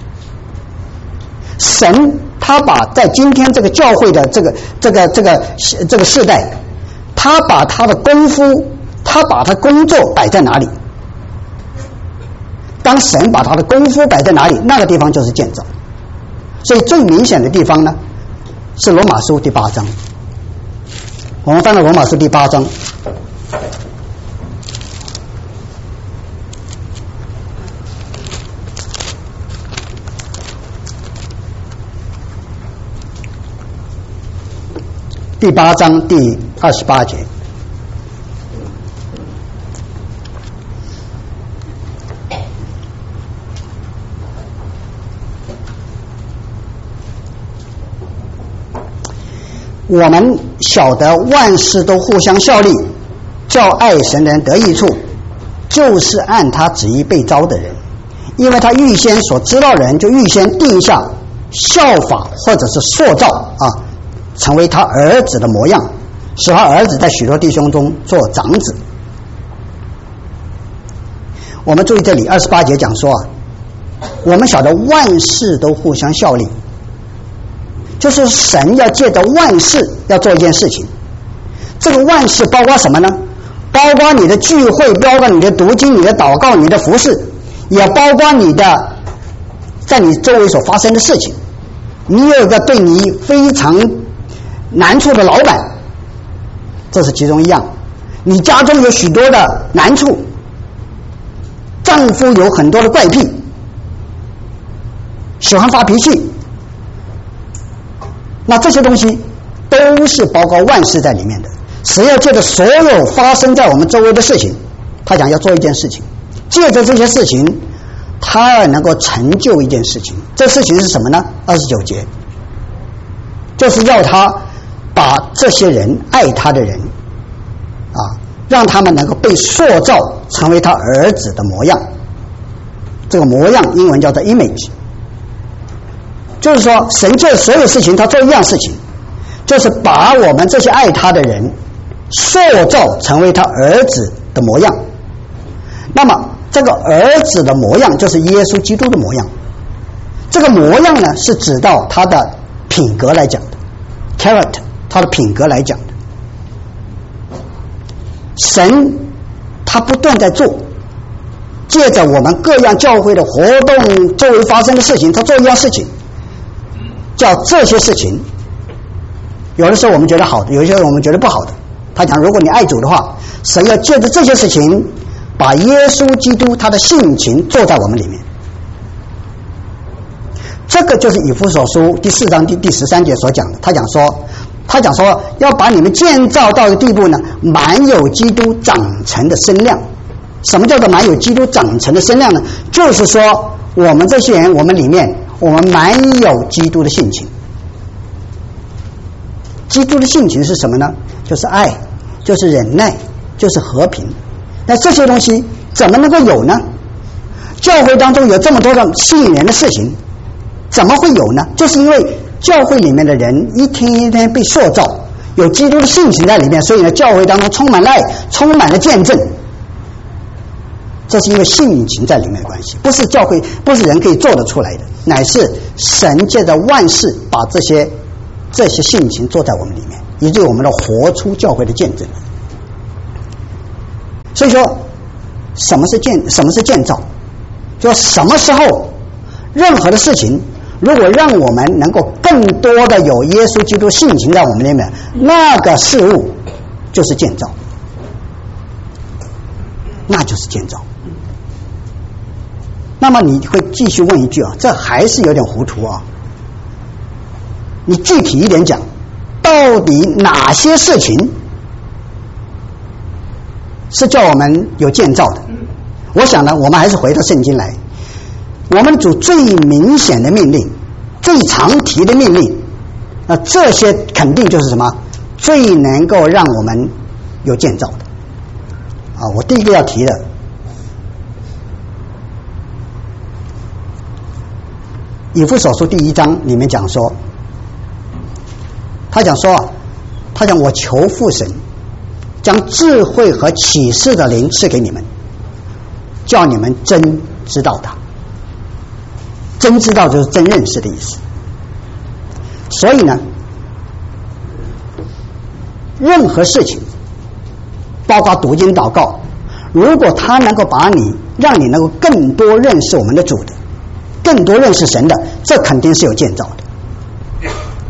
神他把在今天这个教会的这个这个这个这个世代，他把他的功夫，他把他工作摆在哪里？当神把他的功夫摆在哪里，那个地方就是建造。所以最明显的地方呢，是罗马书第八章。我们翻到罗马书第八章，第八章第二十八节。我们晓得万事都互相效力，叫爱神的人得益处，就是按他旨意被招的人，因为他预先所知道的人，就预先定下效法或者是塑造啊，成为他儿子的模样，使他儿子在许多弟兄中做长子。我们注意这里二十八节讲说啊，我们晓得万事都互相效力，就是神要借着万事要做一件事情。这个万事包括什么呢？包括你的聚会，包括你的读经，你的祷告，你的服事，也包括你的在你周围所发生的事情。你有一个对你非常难处的老板，这是其中一样。你家中有许多的难处，丈夫有很多的怪癖，喜欢发脾气，那这些东西都是包括万事在里面的。神要借着所有发生在我们周围的事情，他想要做一件事情，借着这些事情他要能够成就一件事情。这事情是什么呢？二十九节就是要他把这些人，爱他的人啊，让他们能够被塑造成为他儿子的模样。这个模样英文叫做 image， 就是说神借所有事情他做一样事情，就是把我们这些爱他的人塑造成为他儿子的模样。那么这个儿子的模样就是耶稣基督的模样。这个模样呢，是指到他的品格来讲的 character， 他的品格来讲的。神他不断在做，借着我们各样教会的活动，周围发生的事情，他做一样事情，叫这些事情有的时候我们觉得好的，有些时候我们觉得不好的。他讲如果你爱主的话，神要借着这些事情把耶稣基督他的性情做在我们里面。 这个就是以弗所书第四章第第十三节所讲的。他讲说，他讲说要把你们建造到的地步呢，满有基督长成的身量。什么叫做满有基督长成的身量呢？就是说我们这些人，我们里面我们满有基督的性情。基督的性情是什么呢？就是爱，就是忍耐，就是和平。那这些东西怎么能够有呢？教会当中有这么多的吸引人的事情，怎么会有呢？就是因为教会里面的人一天一天被塑造，有基督的性情在里面，所以呢，教会当中充满了爱，充满了见证。这是因为性情在里面的关系，不是教会，不是人可以做得出来的，乃是神借着万事把这些这些性情做在我们里面，以至于我们的活出教会的见证。所以说，什么是建什么是建造？就什么时候，任何的事情，如果让我们能够更多的有耶稣基督性情在我们里面，那个事物就是建造，那就是建造。那么你会继续问一句啊，这还是有点糊涂啊。你具体一点讲，到底哪些事情是叫我们有建造的？我想呢，我们还是回到圣经来。我们主最明显的命令，最常提的命令，那这些肯定就是什么？最能够让我们有建造的。啊，我第一个要提的，以弗所书第一章里面讲说，他讲说啊，他讲我求父神将智慧和启示的灵赐给你们，叫你们真知道他。真知道就是真认识的意思。所以呢，任何事情，包括读经祷告，如果他能够把你让你能够更多认识我们的主的，更多认识神的，这肯定是有建造的。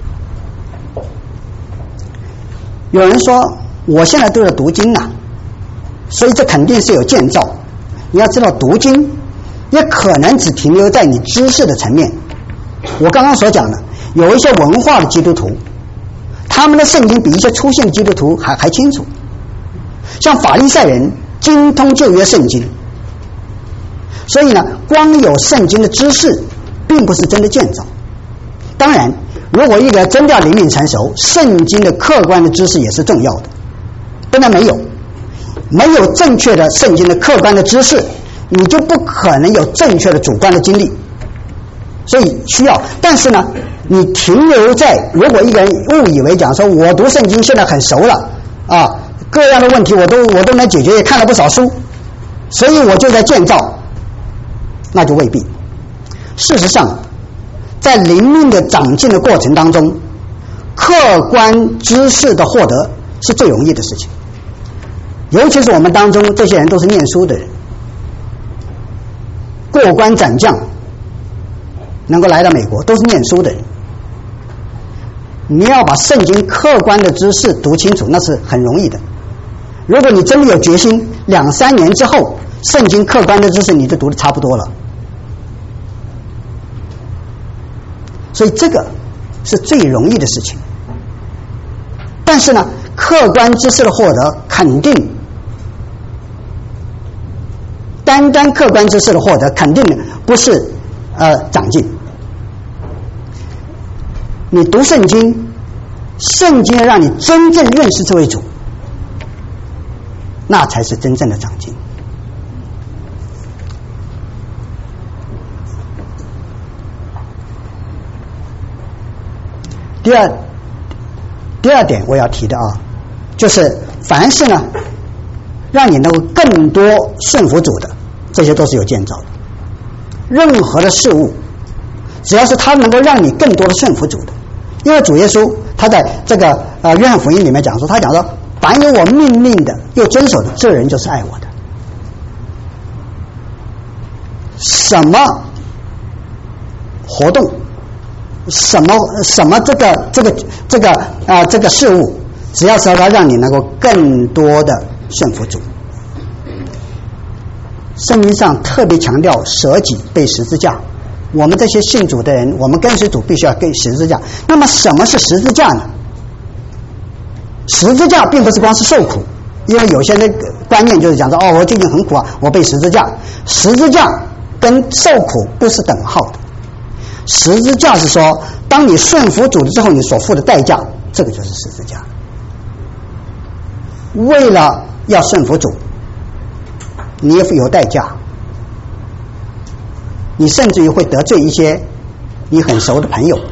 有人说我现在都在读经啊，所以这肯定是有建造。你要知道，读经也可能只停留在你知识的层面。我刚刚所讲的，有一些文化的基督徒，他们的圣经比一些出现的基督徒还还清楚。像法利赛人精通旧约圣经，所以呢，光有圣经的知识并不是真的建造。当然，如果一个真的要灵命成熟，圣经的客观的知识也是重要的，不能没有。没有正确的圣经的客观的知识，你就不可能有正确的主观的经历。所以需要，但是呢，你停留在，如果一个人误以为讲说我读圣经现在很熟了啊，各样的问题我都我都能解决，也看了不少书，所以我就在建造，那就未必。事实上，在灵命的长进的过程当中，客观知识的获得是最容易的事情。尤其是我们当中这些人都是念书的人，过关斩将，能够来到美国都是念书的人。你要把圣经客观的知识读清楚，那是很容易的。如果你真的有决心，两三年之后，圣经客观的知识你就读得差不多了。所以这个是最容易的事情。但是呢，客观知识的获得肯定，单单客观知识的获得肯定不是呃长进。你读圣经，圣经让你真正认识这位主，那才是真正的长进。第二，第二点我要提的啊，就是凡是呢，让你能够更多顺服主的，这些都是有建造的。任何的事物，只要是他能够让你更多的顺服主的，因为主耶稣他在这个呃约翰福音里面讲说，他讲说，凡有我命令的又遵守的，这人就是爱我的。什么活动？什么什么这个这个这个啊、呃、这个事物，只要是要让你能够更多的顺服主。圣经上特别强调舍己背十字架， 我们这些信主的人，我们跟随主必须要跟十字架。那么什么是十字架呢？十字架并不是光是受苦，因为有些人的观念就是讲说，哦，我最近很苦啊，我背十字架。十字架跟受苦不是等号的。十字架是说，当你顺服主之后，你所付的代价，这个就是十字架。为了要顺服主，你也有代价，你甚至于会得罪一些你很熟的朋友，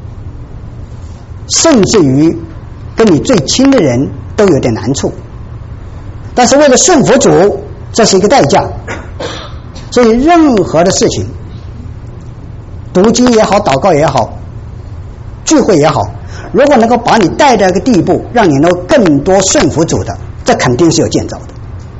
甚至于跟你最亲的人都有点难处。但是为了顺服主，这是一个代价。所以任何的事情，读经也好，祷告也好，聚会也好，如果能够把你带到一个地步，让你能够更多顺服主的，这肯定是有见着的。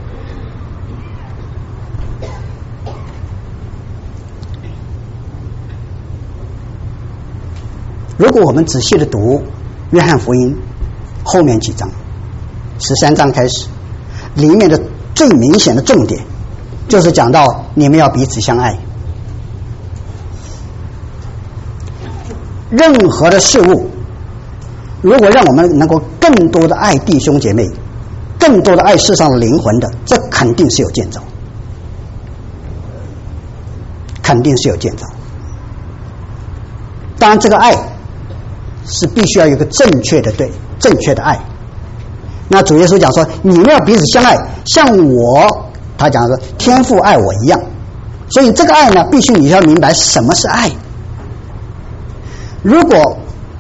如果我们仔细的读约翰福音后面几章，十三章开始，里面的最明显的重点就是讲到你们要彼此相爱。任何的事物，如果让我们能够更多的爱弟兄姐妹，更多的爱世上的灵魂的，这肯定是有见着，肯定是有见着。当然这个爱是必须要有一个正确的对正确的爱。那主耶稣讲说，你们要彼此相爱，像我，他讲说天父爱我一样。所以这个爱呢，必须你要明白什么是爱。如果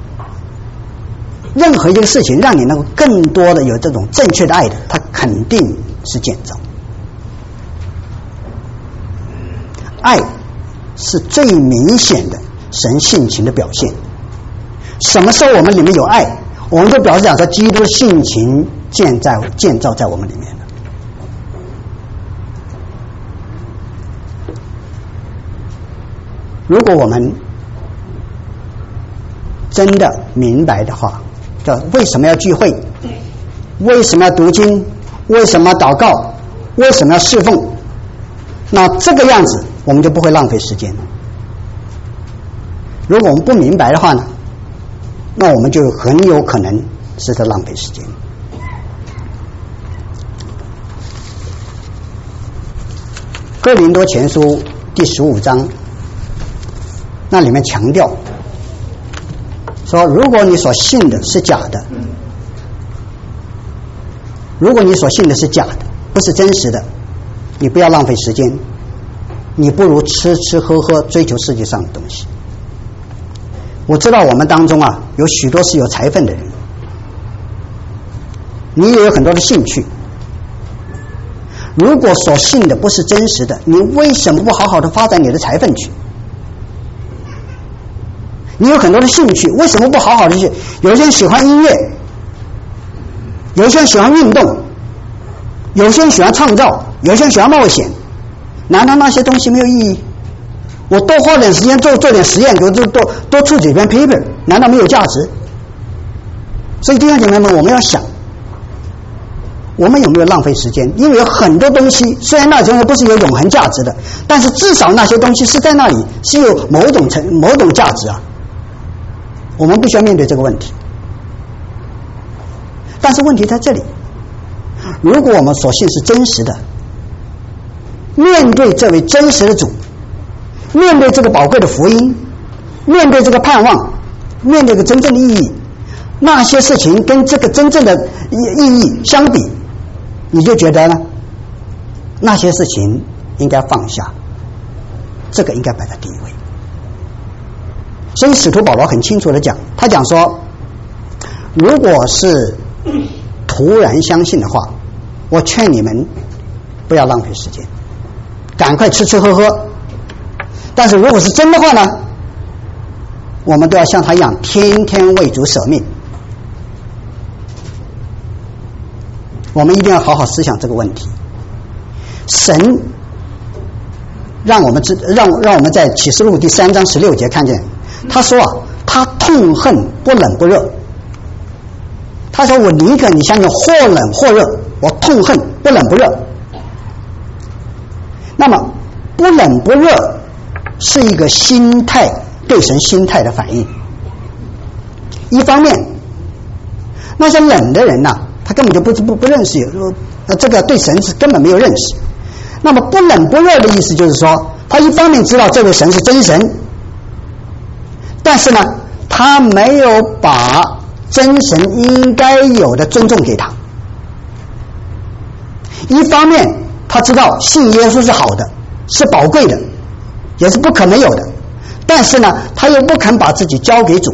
任何一个事情让你能够更多的有这种正确的爱的，它肯定是见着。爱是最明显的神性情的表现。什么时候我们里面有爱，我们就表示讲说基督的性情建在建造在我们里面了。如果我们真的明白的话，叫为什么要聚会，为什么要读经，为什么要祷告，为什么要侍奉，那这个样子我们就不会浪费时间。如果我们不明白的话呢，那我们就很有可能是在浪费时间。哥林多前书第十五章，那里面强调说，如果你所信的是假的，如果你所信的是假的，不是真实的，你不要浪费时间，你不如吃吃喝喝，追求世界上的东西。我知道我们当中啊，有许多是有才分的人，你也有很多的兴趣。如果所信的不是真实的，你为什么不好好的发展你的才分去？你有很多的兴趣，为什么不好好的去？有些人喜欢音乐，有些人喜欢运动，有些人喜欢创造，有些人喜欢冒险。难道那些东西没有意义？我多花点时间做做点实验，就多多多出几篇 paper， 难道没有价值？所以弟兄姐妹们，我们要想，我们有没有浪费时间？因为有很多东西，虽然那些东西不是有永恒价值的，但是至少那些东西是在那里是有某种成某种价值啊。我们必须要面对这个问题。但是问题在这里，如果我们所信是真实的，面对这位真实的主，面对这个宝贵的福音，面对这个盼望，面对这个真正的意义，那些事情跟这个真正的意义相比，你就觉得呢，那些事情应该放下，这个应该摆在第一位。所以使徒保罗很清楚的讲，他讲说，如果是突然相信的话，我劝你们不要浪费时间，赶快吃吃喝喝。但是如果是真的话呢，我们都要像他一样，天天为主舍命。我们一定要好好思想这个问题。神让我们知让让我们在启示录第三章十六节看见，他说啊，他痛恨不冷不热。他说我宁可你相信或冷或热，我痛恨不冷不热。那么不冷不热是一个心态，对神心态的反应。一方面，那些冷的人呐、啊，他根本就不不不认识，呃，这个对神是根本没有认识。那么不冷不热的意思就是说，他一方面知道这位神是真神，但是呢，他没有把真神应该有的尊重给他。一方面他知道信耶稣是好的，是宝贵的，也是不可没有的，但是呢，他又不肯把自己交给主，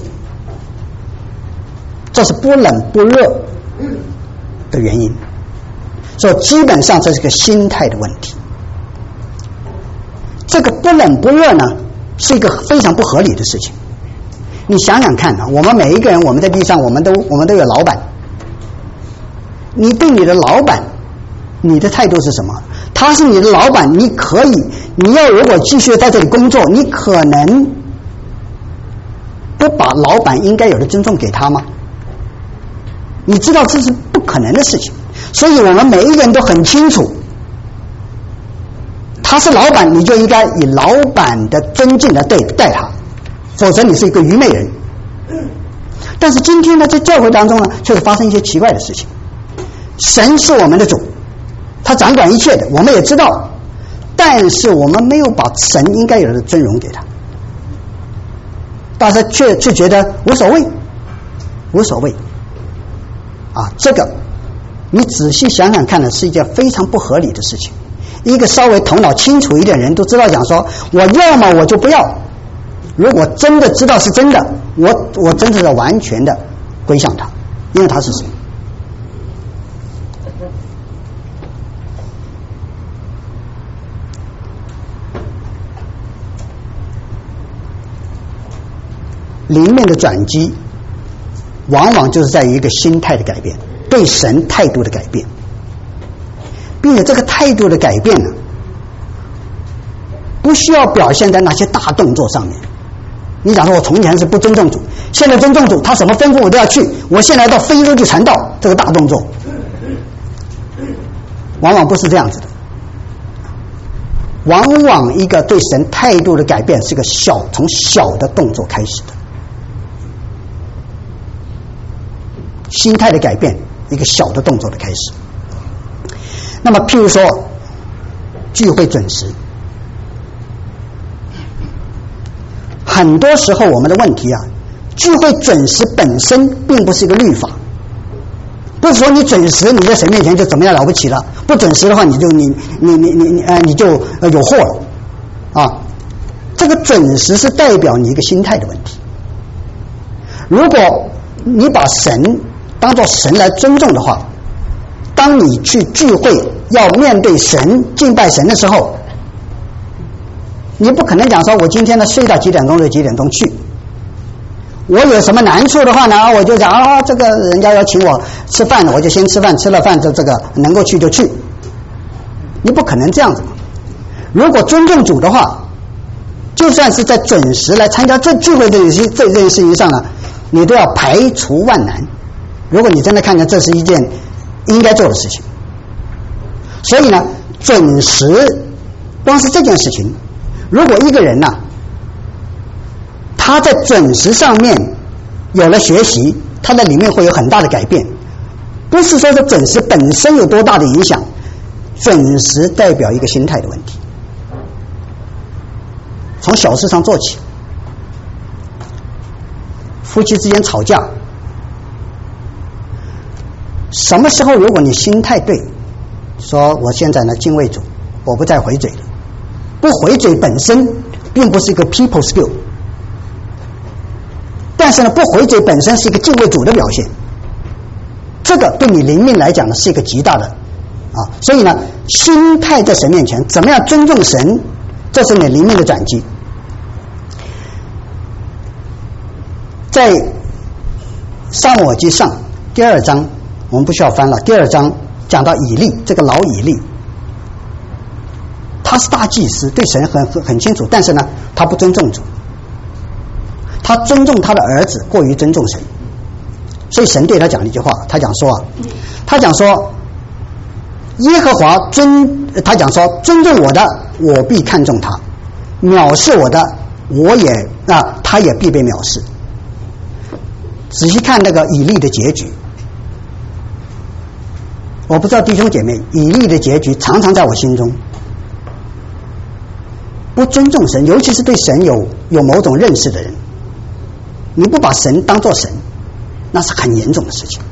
这是不冷不热的原因。所以基本上这是个心态的问题。这个不冷不热呢，是一个非常不合理的事情。你想想看啊，我们每一个人，我们在地上，我们都我们都有老板。你对你的老板，你的态度是什么？他是你的老板，你可以，你要如果继续在这里工作，你可能不把老板应该有的尊重给他吗？你知道这是不可能的事情，所以我们每一个人都很清楚，他是老板，你就应该以老板的尊敬来对待他，否则你是一个愚昧人。但是今天呢，在教会当中呢，却会发生一些奇怪的事情。神是我们的主，他掌管一切的，我们也知道，但是我们没有把神应该有的尊荣给他，大家却却觉得无所谓，无所谓啊！这个你仔细想想看呢，是一件非常不合理的事情。一个稍微头脑清楚一点的人都知道讲说，我要么我就不要，如果真的知道是真的，我我真的是完全的归向他，因为他是神。灵命的转机往往就是在于一个心态的改变，对神态度的改变，并且这个态度的改变呢，不需要表现在那些大动作上面。你讲说我从前是不尊重主，现在尊重主，他什么吩咐我都要去，我现在到非洲去传道，这个大动作往往不是这样子的。往往一个对神态度的改变是个小从小的动作开始的，心态的改变一个小的动作的开始。那么譬如说聚会准时，很多时候我们的问题啊，聚会准时本身并不是一个律法，不是说你准时你在神面前就怎么样了不起了，不准时的话你就你你你你你呃你就呃有祸了啊。这个准时是代表你一个心态的问题。如果你把神当作神来尊重的话，当你去聚会要面对神敬拜神的时候，你不可能讲说我今天呢睡到几点钟就几点钟去，我有什么难处的话呢，我就讲啊，这个人家要请我吃饭了，我就先吃饭，吃了饭就这个能够去就去。你不可能这样子。如果尊重主的话，就算是在准时来参加这聚会这些这件事情上呢，你都要排除万难。如果你真的看见这是一件应该做的事情，所以呢，准时光是这件事情，如果一个人呢、啊，他在准时上面有了学习，他在里面会有很大的改变。不是说这准时本身有多大的影响，准时代表一个心态的问题。从小事上做起，夫妻之间吵架，什么时候如果你心态对，说我现在呢敬畏主，我不再回嘴了，不回嘴本身并不是一个 people skill， 但是呢不回嘴本身是一个敬畏主的表现，这个对你灵命来讲呢是一个极大的啊，所以呢心态在神面前怎么样尊重神，这是你灵命的转机。在撒母耳记上第二章，我们不需要翻了，第二章讲到以利，这个老以利，他是大祭司，对神很很清楚，但是呢他不尊重主，他尊重他的儿子过于尊重神，所以神对他讲了一句话，他讲说啊，他讲说耶和华尊，他讲说尊重我的，我必看重他； 藐视我的，我也啊，他也必被藐视。仔细看那个以利的结局，我不知道弟兄姐妹，以利的结局常常在我心中。不尊重神，尤其是对神有有某种认识的人，你不把神当作神，那是很严重的事情。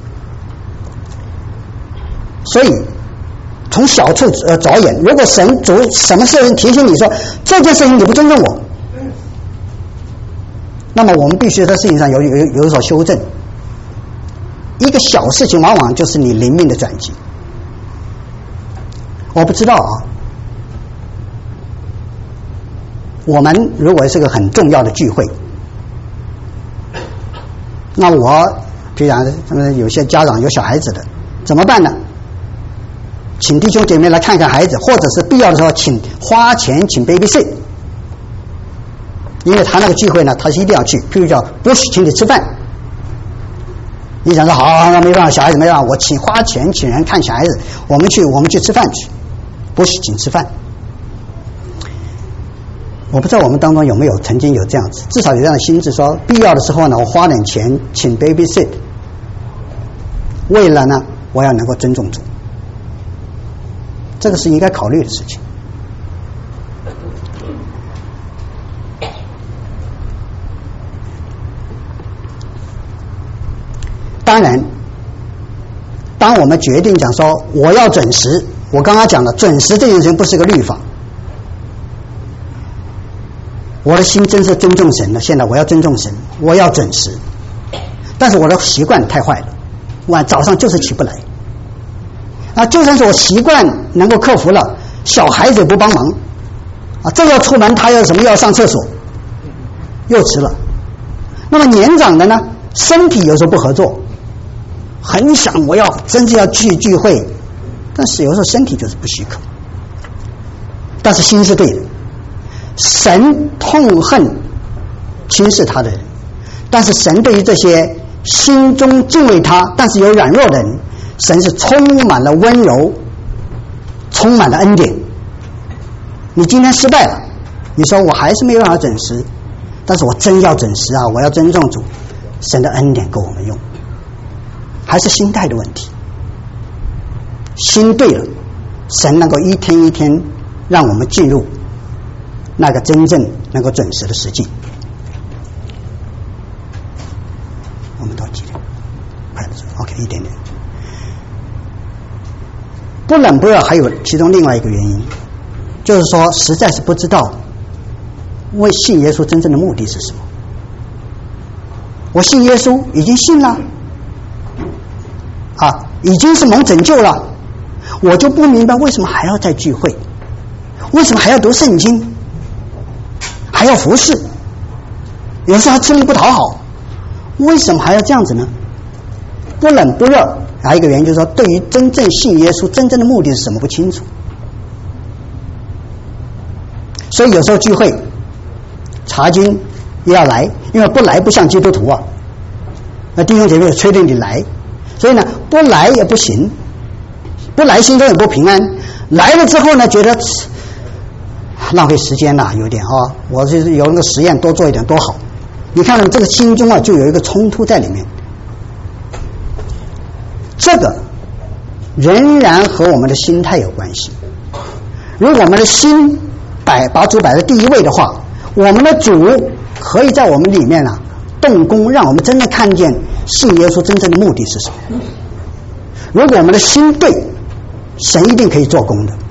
所以从小处呃着眼，如果神主什么事情提醒你说这件事情你不尊重我，那么我们必须在事情上有有有所修正。一个小事情往往就是你灵命的转机。我不知道啊，我们如果是个很重要的聚会，那我比如讲有些家长有小孩子的怎么办呢？请弟兄姐妹来看看孩子，或者是必要的时候请花钱请 babysit， 因为他那个聚会呢他是一定要去，譬如叫不许请你吃饭，你想说好好好没办法，小孩子没办法，我请花钱请人看小孩子，我们去我们去吃饭去，不许请吃饭。我不知道我们当中有没有曾经有这样子，至少有这样的心智，说必要的时候呢我花点钱请 babysit， 为了呢我要能够尊重主，这个是应该考虑的事情。当然当我们决定讲说我要准时，我刚刚讲了准时这件事情不是个律法，我的心真是尊重神了，现在我要尊重神，我要准时，但是我的习惯太坏了，晚早上就是起不来啊，就算是我习惯能够克服了，小孩子也不帮忙啊，这要出门他要什么要上厕所又迟了。那么年长的呢，身体有时候不合作，很想我要真正要去聚会，但是有时候身体就是不许可，但是心是对的。神痛恨轻视他的人，但是神对于这些心中敬畏他但是有软弱的人，神是充满了温柔，充满了恩典。你今天失败了，你说我还是没有办法准时，但是我真要准时啊，我要尊重主，神的恩典够我们用。还是心态的问题，心对了，神能够一天一天让我们进入那个真正能够准时的时机。我们到几点？快了 ，OK， 一点点。不冷不热，还有其中另外一个原因，就是说实在是不知道为信耶稣真正的目的是什么。我信耶稣已经信了啊，已经是蒙拯救了，我就不明白为什么还要再聚会，为什么还要读圣经，还要服侍，有时候还吃力不讨好，为什么还要这样子呢？不冷不热，还有一个原因就是说，对于真正信耶稣真正的目的是什么不清楚。所以有时候聚会查经也要来，因为不来不像基督徒啊，那弟兄姐妹催着你来，所以呢不来也不行，不来心中也不平安，来了之后呢觉得浪费时间啦，有点啊，我就是有那个实验多做一点多好。你看这个心中啊就有一个冲突在里面，这个仍然和我们的心态有关系。如果我们的心摆把主摆在第一位的话，我们的主可以在我们里面啊动工，让我们真的看见信耶稣真正的目的是什么。如果我们的心对，神一定可以做工的。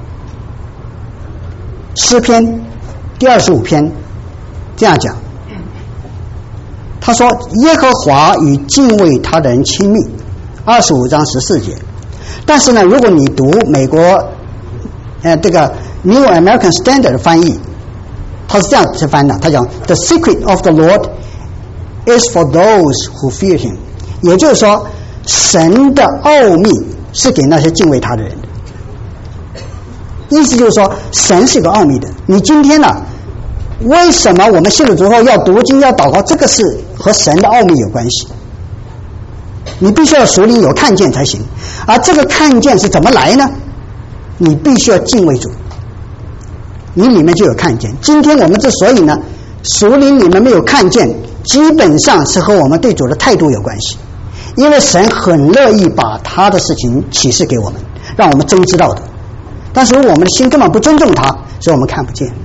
诗篇第二十五篇这样讲，他说耶和华与敬畏他的人亲密，二十五章十四节。但是呢，如果你读美国呃这个 New American Standard 的翻译，他是这样子翻的，他讲 The secret of the Lord is for those who fear him， 也就是说神的奥秘是给那些敬畏他的人的。意思就是说神是个奥秘的，你今天呢、啊、为什么我们信了主后要读经要祷告，这个是和神的奥秘有关系，你必须要属灵有看见才行。而这个看见是怎么来呢？你必须要敬畏主， 你里面就有看见。今天我们之所以呢，属灵里面没有看见，基本上是和我们对主的态度有关系。因为神很乐意把他的事情启示给我们，让我们真知道的。但是我们的心根本不尊重他，所以我们看不见。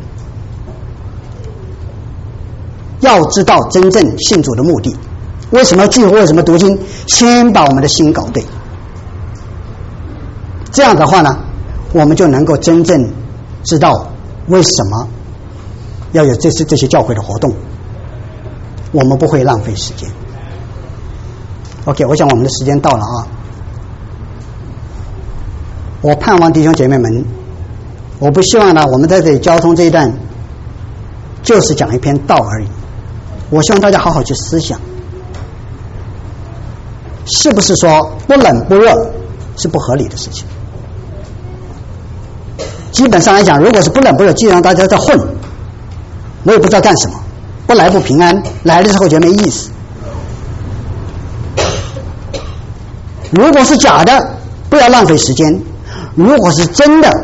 要知道真正信主的目的，为什么聚会，为什么读经，先把我们的心搞对。这样的话呢，我们就能够真正知道为什么要有这次这些教会的活动，我们不会浪费时间。OK， 我想我们的时间到了啊。我盼望弟兄姐妹们，我不希望呢，我们在这里交通这一段就是讲一篇道而已。我希望大家好好去思想，是不是说不冷不热是不合理的事情？基本上来讲，如果是不冷不热，基本上大家在混，我也不知道干什么，不来不平安，来的时候觉得没意思。如果是假的，不要浪费时间；如果是真的，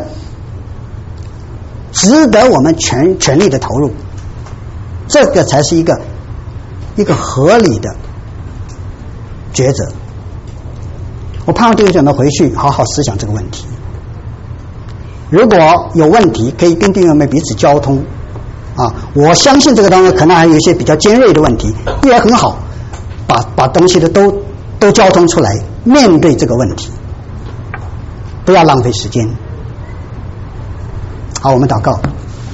值得我们全全力的投入，这个才是一个一个合理的抉择。我盼望弟兄姐妹回去好好思想这个问题。如果有问题，可以跟弟兄们彼此交通啊。我相信这个当中可能还有一些比较尖锐的问题，也很好，把把东西的都都交通出来，面对这个问题，不要浪费时间。好，我们祷告。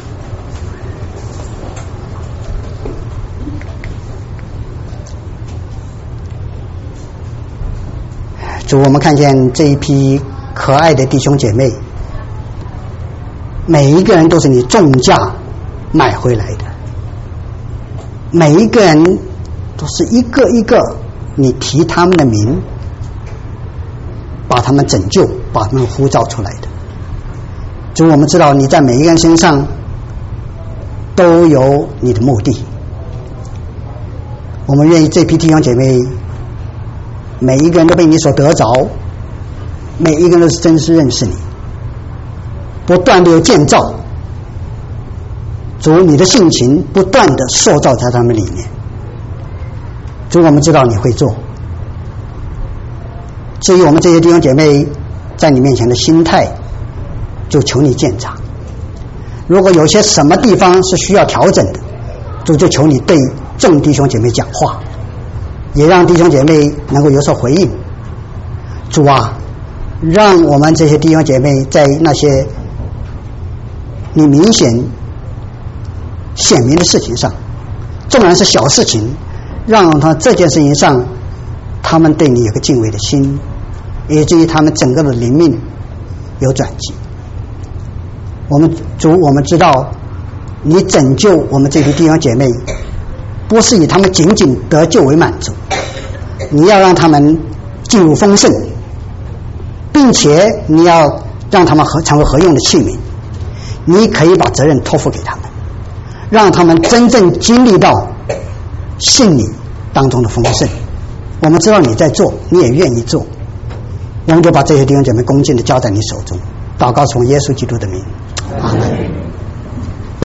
主，我们看见这一批可爱的弟兄姐妹，每一个人都是你重价买回来的，每一个人都是一个一个你提他们的名，把他们拯救，把他们呼召出来的。主，我们知道你在每一个人身上都有你的目的，我们愿意这批弟兄姐妹每一个人都被你所得着，每一个人都是真实认识你，不断的有建造。主，你的性情不断的塑造在他们里面。主，我们知道你会做。至于我们这些弟兄姐妹在你面前的心态，就求你鉴察。如果有些什么地方是需要调整的，主就求你对众弟兄姐妹讲话，也让弟兄姐妹能够有所回应。主啊，让我们这些弟兄姐妹在那些你明显显明的事情上，纵然是小事情，让他这件事情上他们对你有个敬畏的心，以至于他们整个的灵命有转机。我们主，我们知道你拯救我们这批弟兄姐妹不是以他们仅仅得救为满足，你要让他们进入丰盛，并且你要让他们成为合用的器皿。你可以把责任托付给他们，让他们真正经历到信你当中的丰盛。我们知道你在做，你也愿意做，我们就把这些弟兄姐妹恭敬的交在你手中。祷告从耶稣基督的名，阿门。